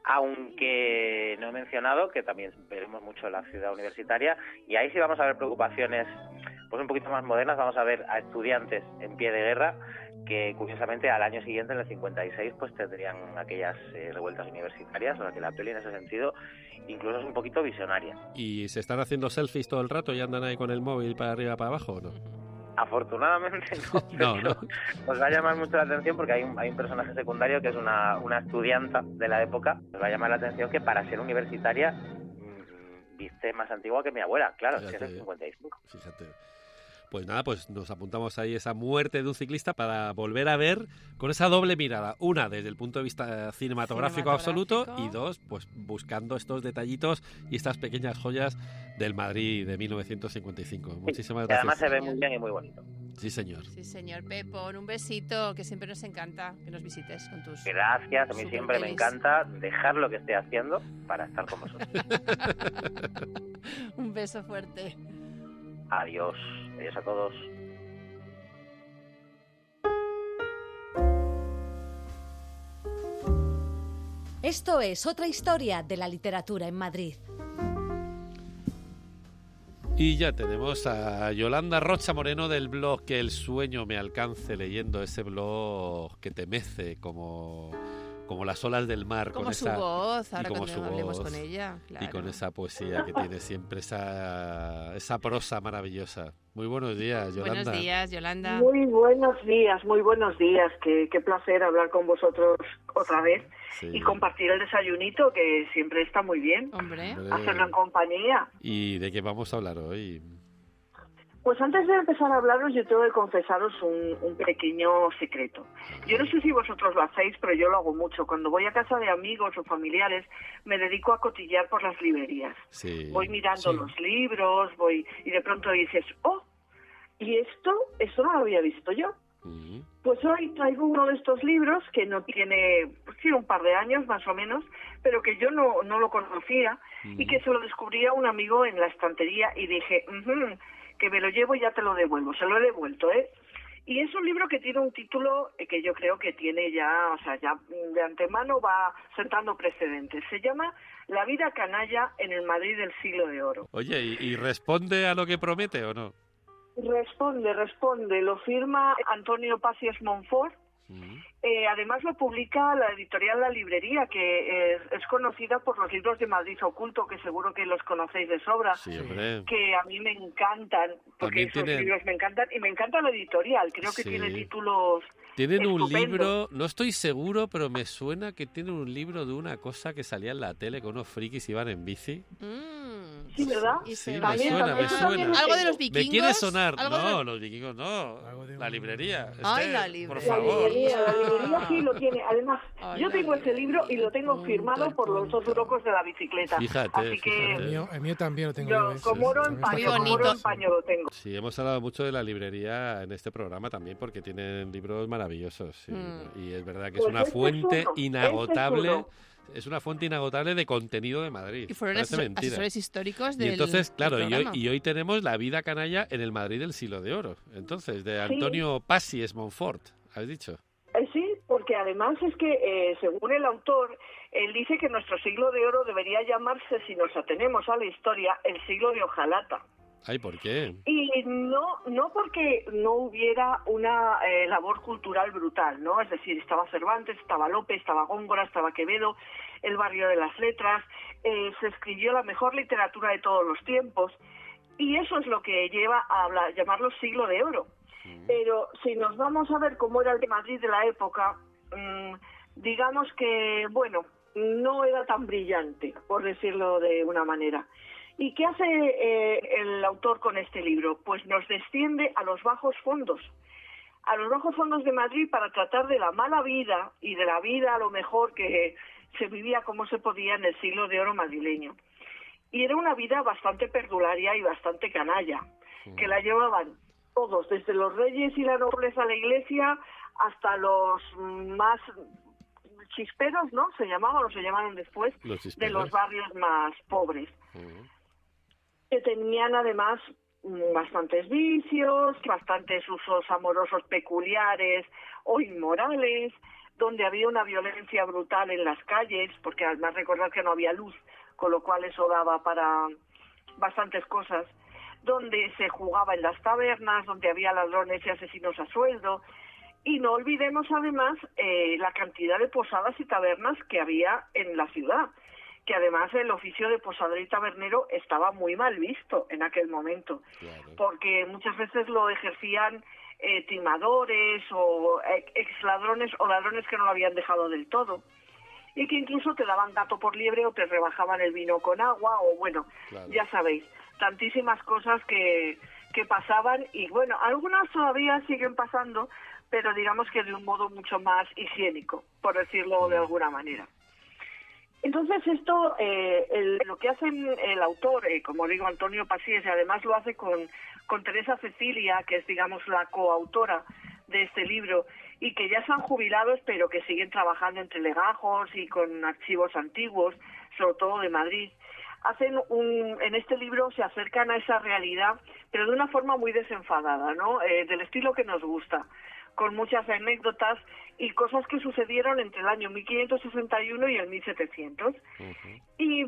Aunque no he mencionado que también veremos mucho en la ciudad universitaria, y ahí sí vamos a ver preocupaciones pues un poquito más modernas. Vamos a ver a estudiantes en pie de guerra que curiosamente al año siguiente, en el cincuenta y seis, pues tendrían aquellas eh, revueltas universitarias, o sea que la peli en ese sentido incluso es un poquito visionaria. ¿Y se están haciendo selfies todo el rato y andan ahí con el móvil para arriba para abajo o no? Afortunadamente no, no, no. Os va a llamar mucho la atención porque hay un, hay un personaje secundario que es una, una estudianta de la época. Os va a llamar la atención que para ser universitaria mmm, viste más antigua que mi abuela, claro, fíjate, que es el cincuenta y cinco. Fíjate. Pues nada, pues nos apuntamos ahí esa muerte de un ciclista para volver a ver con esa doble mirada. Una, desde el punto de vista cinematográfico, cinematográfico absoluto, y dos, pues buscando estos detallitos y estas pequeñas joyas del Madrid de mil novecientos cincuenta y cinco. Sí, muchísimas gracias. Además se ve muy bien y muy bonito. Sí, señor. Sí, señor. Pepón, un besito, que siempre nos encanta que nos visites con tus... Gracias, a mí siempre pelis. Me encanta dejar lo que esté haciendo para estar con vosotros. Un beso fuerte. Adiós, adiós a todos. Esto es otra historia de la literatura en Madrid. Y ya tenemos a Yolanda Rocha Moreno del blog Que el sueño me alcance, leyendo ese blog que te mece como... como las olas del mar. Como con su esa, voz, ahora cuando su hablemos voz, con ella. Claro. Y con esa poesía que tiene siempre, esa, esa prosa maravillosa. Muy buenos días, Yolanda. Buenos días, Yolanda. Muy buenos días, muy buenos días. Qué, qué placer hablar con vosotros otra vez. Sí. Y compartir el desayunito, que siempre está muy bien. Hombre. Hacerlo en compañía. ¿Y de qué vamos a hablar hoy? Pues antes de empezar a hablaros, yo tengo que confesaros un, un pequeño secreto. Yo no sé si vosotros lo hacéis, pero yo lo hago mucho. Cuando voy a casa de amigos o familiares, me dedico a cotillear por las librerías. Sí, voy mirando sí. los libros, voy y de pronto dices, oh, ¿y esto? Esto no lo había visto yo. Uh-huh. Pues hoy traigo uno de estos libros que no tiene, pues sí, un par de años más o menos, pero que yo no, no lo conocía uh-huh. y que se lo descubrí a un amigo en la estantería y dije, uh-huh, que me lo llevo y ya te lo devuelvo. Se lo he devuelto, ¿eh? Y es un libro que tiene un título que yo creo que tiene ya, o sea, ya de antemano va sentando precedentes. Se llama La vida canalla en el Madrid del siglo de oro. Oye, ¿y, y responde a lo que promete o no? Responde, responde. Lo firma Antonio Pacies Monfort. Uh-huh. Eh, además lo publica la editorial La Librería, que es, es conocida por los libros de Madrid Oculto, que seguro que los conocéis de sobra, sí, hombre. Que a mí me encantan, porque esos tienen... libros me encantan, y me encanta la editorial, creo que sí. Tiene títulos Tienen estupendos. Un libro, no estoy seguro, pero me suena que tienen un libro de una cosa que salía en la tele con unos frikis y iban en bici. Mm. Sí, ¿verdad? Sí, me también, suena, me suena. ¿Algo de los vikingos? ¿Me quiere sonar? No, de... los vikingos no. La librería. Ay, este, la librería. Por favor. La librería, la librería sí lo tiene. Además, Ay, yo tengo ese libro y lo tengo firmado por los dos locos de la bicicleta. Fíjate, Así que fíjate. El mío, el mío también lo tengo yo. yo Como oro en paño, como oro en paño lo tengo. Sí, hemos hablado mucho de la librería en este programa también porque tienen libros maravillosos. Sí. Mm. Y es verdad que pues es una este fuente es uno, inagotable. Este es Es una fuente inagotable de contenido de Madrid. Y fueron ases- asesores históricos del Y entonces, claro, del y, hoy, programa. y hoy tenemos La vida canalla en el Madrid del siglo de oro. Entonces, de Antonio sí. Pacies Monfort, ¿has dicho? Eh, sí, porque además es que, eh, según el autor, él dice que nuestro siglo de oro debería llamarse, si nos atenemos a la historia, el siglo de hojalata. Ay, ¿por qué? Y no no porque no hubiera una eh, labor cultural brutal, ¿no? Es decir, estaba Cervantes, estaba Lope, estaba Góngora, estaba Quevedo, el barrio de las letras, eh, se escribió la mejor literatura de todos los tiempos, y eso es lo que lleva a hablar, llamarlo siglo de oro. Mm. Pero si nos vamos a ver cómo era el de Madrid de la época, mmm, digamos que, bueno, no era tan brillante, por decirlo de una manera. ¿Y qué hace eh, el autor con este libro? Pues nos desciende a los bajos fondos, a los bajos fondos de Madrid para tratar de la mala vida y de la vida a lo mejor que se vivía como se podía en el siglo de oro madrileño. Y era una vida bastante perdularia y bastante canalla, sí. que la llevaban todos, desde los reyes y la nobleza a la iglesia hasta los más chisperos, ¿no? Se llamaban o se llamaron después, los de los barrios más pobres. Uh-huh. Que tenían además bastantes vicios, bastantes usos amorosos peculiares o inmorales, donde había una violencia brutal en las calles, porque además recordad que no había luz, con lo cual eso daba para bastantes cosas, donde se jugaba en las tabernas, donde había ladrones y asesinos a sueldo, y no olvidemos además eh, la cantidad de posadas y tabernas que había en la ciudad, que además el oficio de posador y tabernero estaba muy mal visto en aquel momento, claro. Porque muchas veces lo ejercían eh, timadores o ex ladrones o ladrones que no lo habían dejado del todo, y que incluso te daban gato por liebre o te rebajaban el vino con agua, o bueno, claro. Ya sabéis, tantísimas cosas que, que pasaban, y bueno, algunas todavía siguen pasando, pero digamos que de un modo mucho más higiénico, por decirlo de alguna manera. Entonces esto, eh, el, lo que hace el autor, eh, como digo, Antonio Pasíes, y además lo hace con, con Teresa Cecilia, que es, digamos, la coautora de este libro, y que ya se han jubilado, pero que siguen trabajando entre legajos y con archivos antiguos, sobre todo de Madrid. Hacen un, en este libro se acercan a esa realidad, pero de una forma muy desenfadada, ¿no? Eh, del estilo que nos gusta, con muchas anécdotas y cosas que sucedieron entre el año mil quinientos sesenta y uno y el mil setecientos. Uh-huh. Y,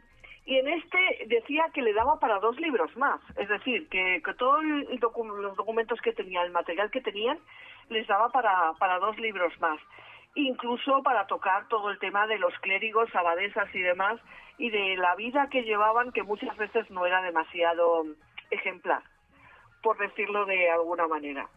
y en este decía que le daba para dos libros más, es decir, que, que todos docu- los documentos que tenía, el material que tenían, les daba para, para dos libros más, incluso para tocar todo el tema de los clérigos, abadesas y demás, y de la vida que llevaban, que muchas veces no era demasiado ejemplar, por decirlo de alguna manera.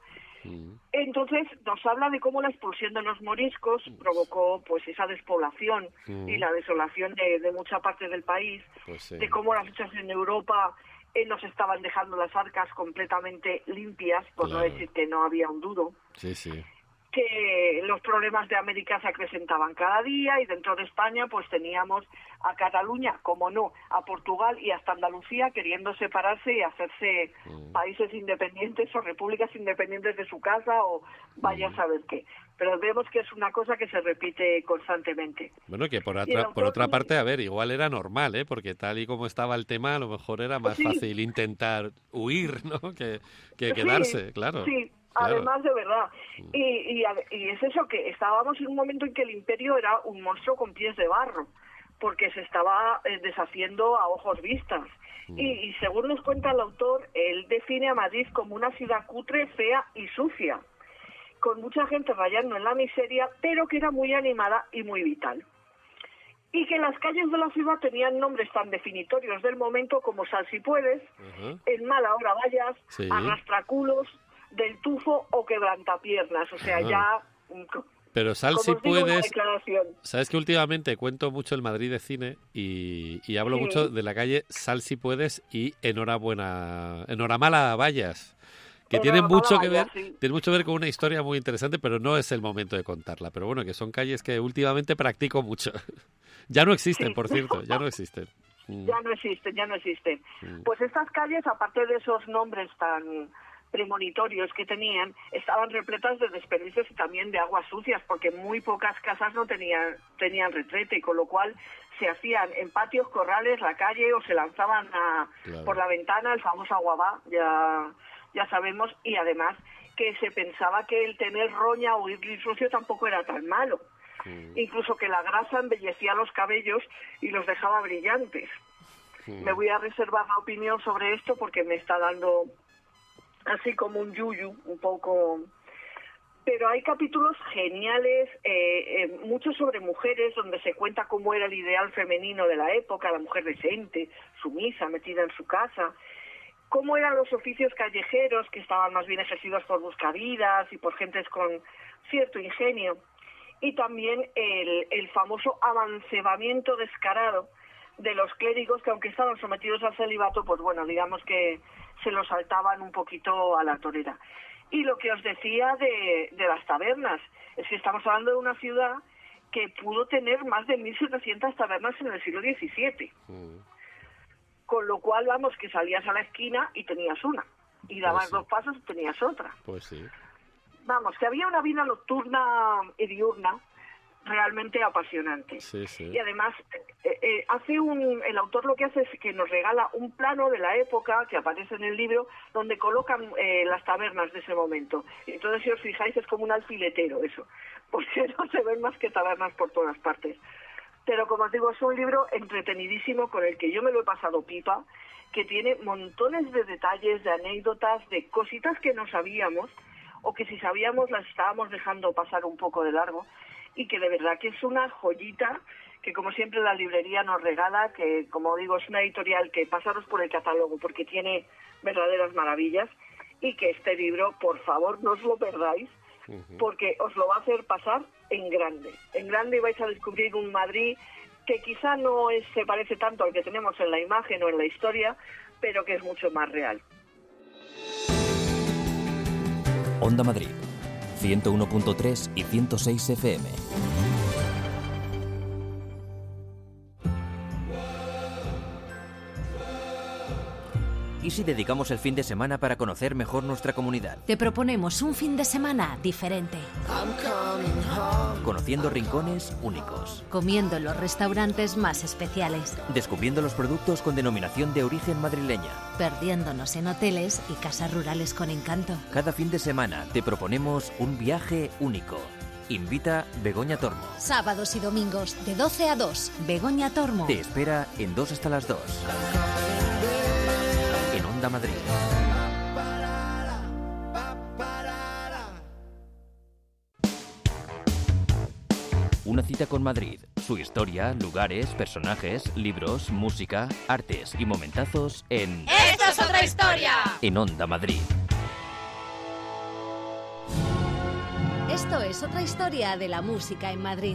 Entonces nos habla de cómo la expulsión de los moriscos provocó pues esa despoblación mm. y la desolación de, de mucha parte del país, pues sí. De cómo las luchas en Europa eh, nos estaban dejando las arcas completamente limpias, por claro. No decir que no había un duro. Sí, sí. Que los problemas de América se acrecentaban cada día, y dentro de España pues teníamos a Cataluña, como no, a Portugal y hasta Andalucía queriendo separarse y hacerse mm. países independientes o repúblicas independientes de su casa, o vaya mm. a saber qué. Pero vemos que es una cosa que se repite constantemente. Bueno, que por otra, por otra parte, a ver, igual era normal, ¿eh? Porque tal y como estaba el tema, a lo mejor era más sí. fácil intentar huir, ¿no? Que, que quedarse, sí, claro. Sí. Claro. Además, de verdad. Y, y, y es eso, que estábamos en un momento en que el imperio era un monstruo con pies de barro, porque se estaba eh, deshaciendo a ojos vistas. Mm. Y, y según nos cuenta el autor, él define a Madrid como una ciudad cutre, fea y sucia, con mucha gente rayando en la miseria, pero que era muy animada y muy vital. Y que las calles de la ciudad tenían nombres tan definitorios del momento como Sal si puedes, uh-huh. En mala hora vayas, sí. Arrastraculos, Del Tufo o Quebrantapiernas, o sea, ah. ya... Pero Sal si puedes... Sabes que últimamente cuento mucho el Madrid de cine y, y hablo sí. mucho de la calle Sal si puedes y Enhorabuena, Enhoramala vayas, que tienen mucho que ver, sí. tiene mucho que ver con una historia muy interesante, pero no es el momento de contarla. Pero bueno, que son calles que últimamente practico mucho. Ya no existen, sí. por cierto, ya no existen. Ya no existen, ya no existen. Mm. Pues estas calles, aparte de esos nombres tan premonitorios que tenían, estaban repletas de desperdicios y también de aguas sucias, porque muy pocas casas no tenían tenían retrete, con lo cual se hacían en patios, corrales, la calle, o se lanzaban a, claro. por la ventana, el famoso aguabá, ya, ya sabemos, y además que se pensaba que el tener roña o ir sucio tampoco era tan malo, sí. Incluso que la grasa embellecía los cabellos y los dejaba brillantes. Sí. Me voy a reservar la opinión sobre esto porque me está dando así como un yuyu, un poco... Pero hay capítulos geniales, eh, eh, muchos sobre mujeres, donde se cuenta cómo era el ideal femenino de la época, la mujer decente, sumisa, metida en su casa, cómo eran los oficios callejeros, que estaban más bien ejercidos por buscavidas y por gentes con cierto ingenio, y también el, el famoso amancebamiento descarado de los clérigos, que aunque estaban sometidos al celibato, pues bueno, digamos que se lo saltaban un poquito a la torera. Y lo que os decía de, de las tabernas, es que estamos hablando de una ciudad que pudo tener más de mil setecientas tabernas en el siglo diecisiete. Mm. Con lo cual, vamos, que salías a la esquina y tenías una, y dabas pues sí. dos pasos y tenías otra. Pues sí. Vamos, que había una vida nocturna y diurna realmente apasionante. Sí, sí. Y además eh, eh, hace un el autor lo que hace es que nos regala un plano de la época que aparece en el libro, donde colocan eh, las tabernas de ese momento. Y entonces, si os fijáis, es como un alfiletero eso, porque no se ven más que tabernas por todas partes. Pero como os digo, es un libro entretenidísimo con el que yo me lo he pasado pipa, que tiene montones de detalles, de anécdotas, de cositas que no sabíamos, o que si sabíamos las estábamos dejando pasar un poco de largo, y que de verdad que es una joyita que como siempre la librería nos regala, que como digo es una editorial que pasaros por el catálogo porque tiene verdaderas maravillas, y que este libro, por favor, no os lo perdáis, porque os lo va a hacer pasar en grande. En grande vais a descubrir un Madrid que quizá no es, se parece tanto al que tenemos en la imagen o en la historia, pero que es mucho más real. Onda Madrid, ciento uno punto tres y ciento seis F M. ¿Y si dedicamos el fin de semana para conocer mejor nuestra comunidad? Te proponemos un fin de semana diferente. Conociendo rincones únicos. Comiendo en los restaurantes más especiales. Descubriendo los productos con denominación de origen madrileña. Perdiéndonos en hoteles y casas rurales con encanto. Cada fin de semana te proponemos un viaje único. Invita Begoña Tormo. Sábados y domingos de doce a dos. Begoña Tormo. Te espera en dos hasta las dos. En Onda Madrid. Una cita con Madrid. Su historia, lugares, personajes, libros, música, artes y momentazos en... ¡Esto es otra historia! En Onda Madrid. Esto es otra historia de la música en Madrid.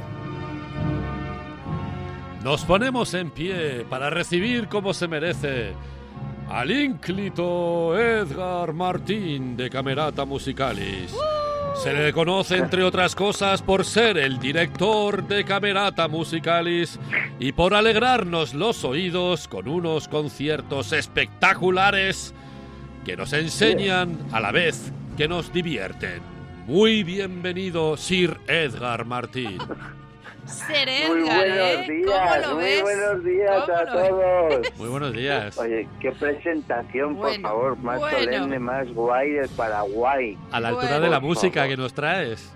Nos ponemos en pie para recibir como se merece al ínclito Edgar Martín de Camerata Musicalis. Se le conoce, entre otras cosas, por ser el director de Camerata Musicalis y por alegrarnos los oídos con unos conciertos espectaculares que nos enseñan a la vez que nos divierten. Muy bienvenido, Sir Edgar Martín. Sir Edgar, muy buenos ¿eh? días, ¿Cómo lo muy ves? buenos días ¿Cómo a lo todos. ves? Muy buenos días. Oye, qué presentación, Bueno, por favor, más bueno. solemne, más guay del Paraguay. A la altura Bueno. de la Por música favor. que nos traes.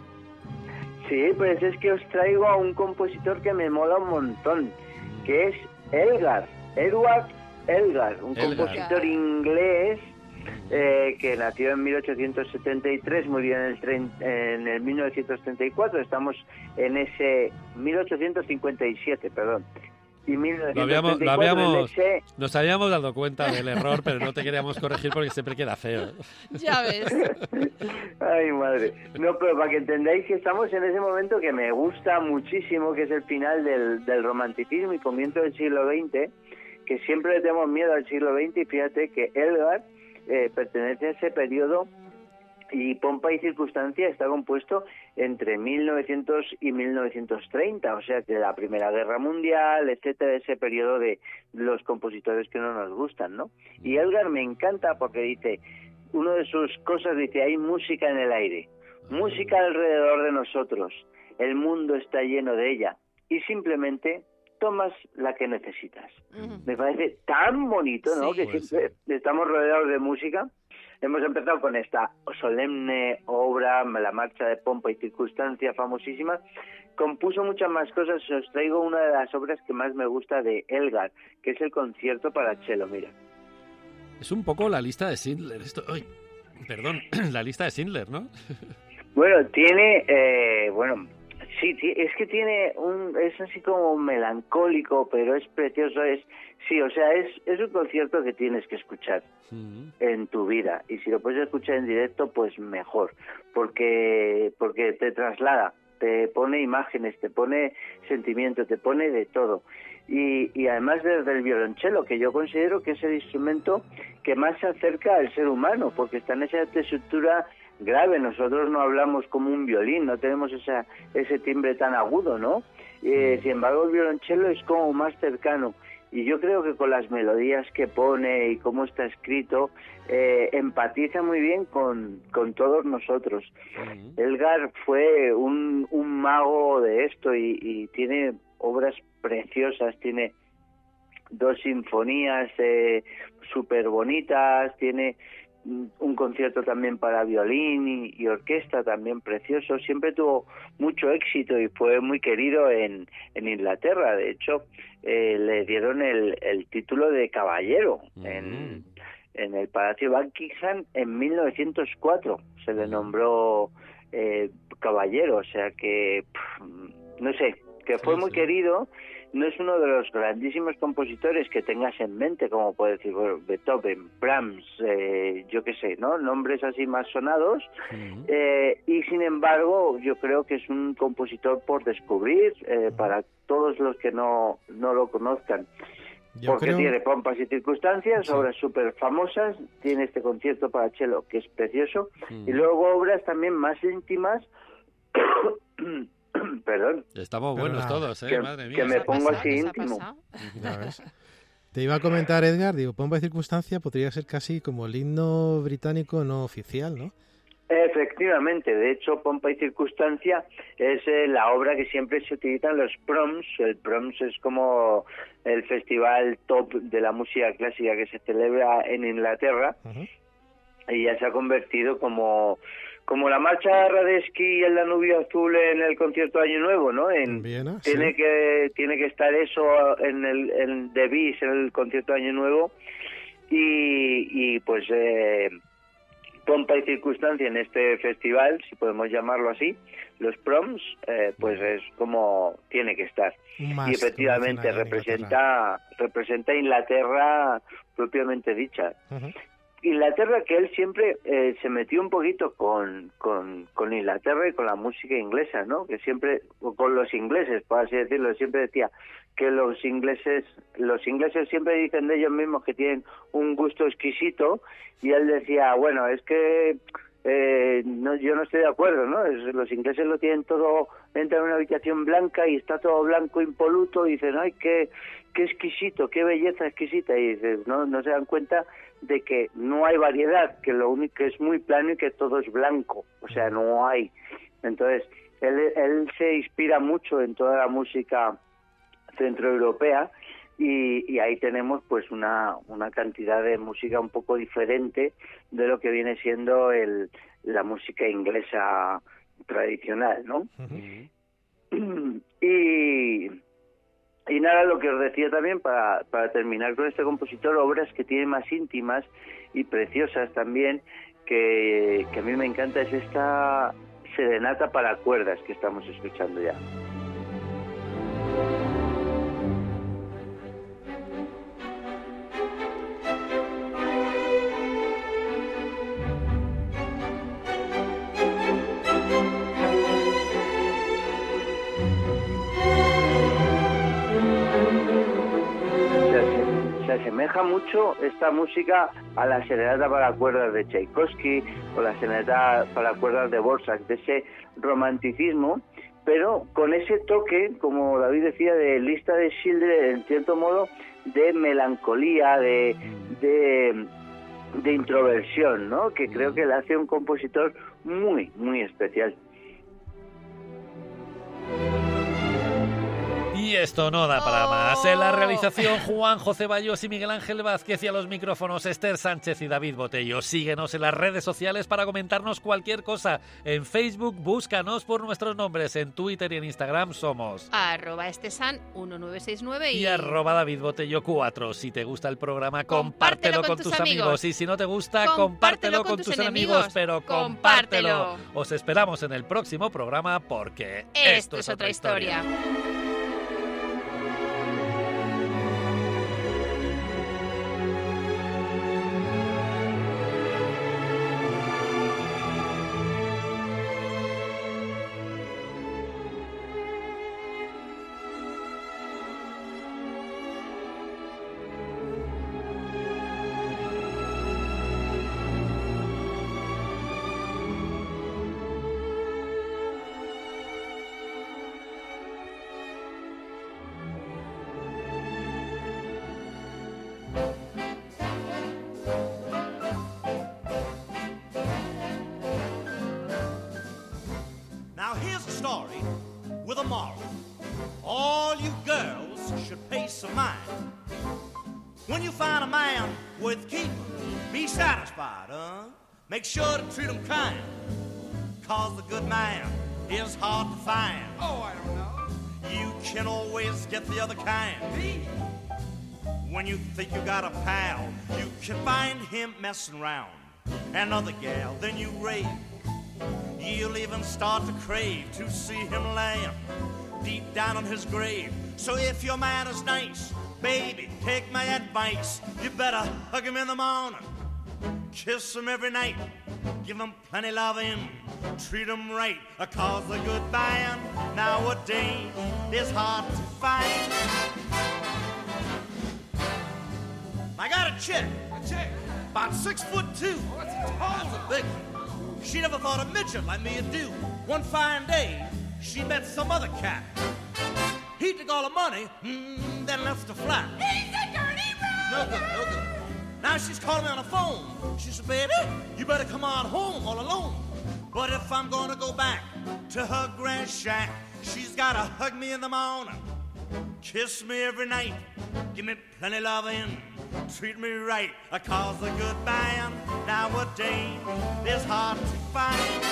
Sí, pues es que os traigo a un compositor que me mola un montón, que es Elgar, Edward Elgar, un Elgar. compositor inglés eh, que nació en mil ochocientos setenta y tres, murió en el, trein- en el mil novecientos treinta y cuatro, estamos en ese mil ochocientos cincuenta y siete, perdón. Y Lo mil habíamos, novecientos treinta y lo cuatro en habíamos, ese... nos habíamos dado cuenta del error, pero no te queríamos corregir porque siempre queda feo. Ya ves. Ay, madre. No, pero para que entendáis que estamos en ese momento que me gusta muchísimo, que es el final del, del romanticismo y comienzo del siglo veinte, que siempre le tenemos miedo al siglo veinte, y fíjate que Elgar eh, pertenece a ese periodo, y Pompa y Circunstancia está compuesto entre mil novecientos y mil novecientos treinta, o sea, que la Primera Guerra Mundial, etcétera, ese periodo de los compositores que no nos gustan, ¿no? Y Elgar me encanta porque dice, uno de sus cosas dice, hay música en el aire, música alrededor de nosotros, el mundo está lleno de ella, y simplemente tomas la que necesitas. Ujú. Me parece tan bonito, ¿no? Sí. Que Pues siempre estamos rodeados de música. Hemos empezado con esta solemne obra, la marcha de Pompa y Circunstancia, famosísima. Compuso muchas más cosas. Os traigo una de las obras que más me gusta de Elgar, que es el concierto para cello. Mira. Es un poco la lista de Schindler. Esto, ay, perdón, la lista de Schindler, ¿no? Bueno, tiene, eh, bueno, sí, ti- es que tiene un, es así como melancólico, pero es precioso, es, sí, o sea, es, es un concierto que tienes que escuchar en tu vida, y si lo puedes escuchar en directo, pues mejor, porque, porque te traslada, te pone imágenes, te pone sentimiento, te pone de todo. Y, y además desde el violonchelo, que yo considero que es el instrumento que más se acerca al ser humano, porque está en esa tesitura grave. Nosotros no hablamos como un violín, no tenemos esa, ese timbre tan agudo, ¿no? Eh, sin embargo, el violonchelo es como más cercano. Y yo creo que con las melodías que pone y cómo está escrito, eh, empatiza muy bien con, con todos nosotros. Uh-huh. Elgar fue un, un mago de esto y, y tiene obras preciosas, tiene dos sinfonías eh, súper bonitas, tiene un concierto también para violín y, y orquesta también precioso. Siempre tuvo mucho éxito y fue muy querido en, en Inglaterra. De hecho, eh, le dieron el, el título de caballero uh-huh. en, en el Palacio Buckingham en mil novecientos cuatro. Se le nombró eh, caballero, o sea que, pff, no sé, aunque fue Sí, muy sí. querido, no es uno de los grandísimos compositores que tengas en mente, como puede decir bueno, Beethoven, Brahms, eh, yo qué sé, ¿no? Nombres así más sonados. Ujú. Eh, y sin embargo, yo creo que es un compositor por descubrir eh, para todos los que no, no lo conozcan. Yo Porque creo- tiene Pompas y Circunstancias, Sí. obras súper famosas, tiene este concierto para cello que es precioso, Mm. y luego obras también más íntimas, perdón, Estamos Pero buenos nada. todos, ¿eh? que, Madre mía. que me ¿Qué os ha pongo pasado? así ¿Qué os ha íntimo. pasado? Ya ves. Te iba a comentar, Edgar, digo, Pompa y Circunstancia podría ser casi como el himno británico no oficial, ¿no? Efectivamente, de hecho, Pompa y Circunstancia es eh, la obra que siempre se utiliza en los proms. El proms es como el festival top de la música clásica que se celebra en Inglaterra, Ujú. y ya se ha convertido como como la marcha Radetzky y el Danubio Azul en el concierto de Año Nuevo, ¿no? En, En Viena, tiene sí. que tiene que estar eso en el en The Bis, en el concierto de Año Nuevo, y, y pues eh, Pompa y Circunstancia en este festival, si podemos llamarlo así, los proms, eh, pues es como tiene que estar. Un Y must, efectivamente como dicen allá en representa representa Inglaterra propiamente dicha. Ujú. Inglaterra, que él siempre eh, se metió un poquito con, con, con Inglaterra y con la música inglesa, ¿no? Que siempre, o con los ingleses, por así decirlo, siempre decía que los ingleses, los ingleses siempre dicen de ellos mismos que tienen un gusto exquisito, y él decía, bueno, es que eh, no, yo no estoy de acuerdo, ¿no? Es- los ingleses lo tienen todo, entran en una habitación blanca y está todo blanco impoluto, y dicen, ay, qué, qué exquisito, qué belleza exquisita, y dices, no, no se dan cuenta de que no hay variedad, que lo único que es muy plano y que todo es blanco, o sea, no hay. Entonces, él, él se inspira mucho en toda la música centroeuropea, y, y ahí tenemos pues una, una cantidad de música un poco diferente de lo que viene siendo el, la música inglesa tradicional, ¿no? Y, y nada, lo que os decía también para, para terminar con este compositor, obras que tiene más íntimas y preciosas también, que, que a mí me encanta, es esta serenata para cuerdas que estamos escuchando ya. Se, ase- se asemeja mucho esta música a la serenata para cuerdas de Tchaikovsky o la serenata para cuerdas de Dvorak, de ese romanticismo, pero con ese toque, como David decía, de lista de Schindler, en cierto modo, de melancolía, de, de, de introversión, ¿no? Que creo que le hace un compositor muy, muy especial. Y esto no da para más. En la realización, Juan José Bayos y Miguel Ángel Vázquez, y a los micrófonos, Esther Sánchez y David Botello. Síguenos en las redes sociales para comentarnos cualquier cosa. En Facebook, búscanos por nuestros nombres. En Twitter y en Instagram somos... Arroba estesan uno nueve seis nueve y... Y arroba David Botello cuatro. Si te gusta el programa, compártelo, con, tus amigos. amigos. Y si no te gusta, compártelo, compártelo con, con tus enemigos. enemigos. Pero compártelo. compártelo. Os esperamos en el próximo programa, porque esto, esto es otra historia. historia. Now here's a story with a moral. All you girls should pay some mind. When you find a man worth keeping, be satisfied, huh? Make sure to treat him kind, cause the good man is hard to find. Oh, I don't know. You can always get the other kind. Me? When you think you got a pal, you can find him messing around. Another gal, then you rave. You'll even start to crave to see him laying deep down on his grave. So if your man is nice, baby, take my advice. You better hug him in the morning, kiss him every night, give him plenty loving, treat him right, cause a good man nowadays is hard to find. I got a chick, a chick, about six foot two. Oh, that's tall. That's a big one. She never thought a midget like me would do. One fine day, she met some other cat. He took all the money, mm, then left her flat. He's a dirty brother. No good, no good. Now she's calling me on the phone. She said, baby, you better come on home all alone. But if I'm gonna go back to her grand shack, she's gotta hug me in the morning, kiss me every night, give me plenty loving, treat me right, cause a good man nowadays is hard to find.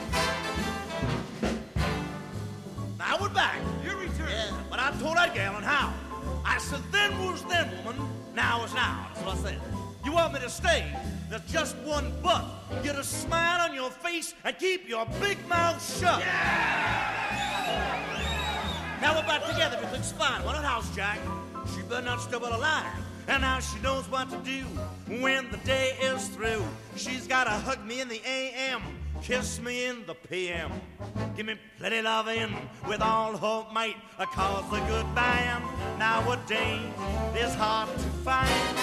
Now we're back. Your return. Yeah, but I told that gal on how. I said, then was then, woman, now is now. That's what I said. You want me to stay? There's just one but. Get a smile on your face and keep your big mouth shut. Yeah! Now we're back together. Everything's fine. What a house, Jack. She better not step out of line. And now she knows what to do when the day is through. She's gotta hug me in the A M, kiss me in the P M, give me plenty loving with all her might, cause a good man nowadays is hard to find.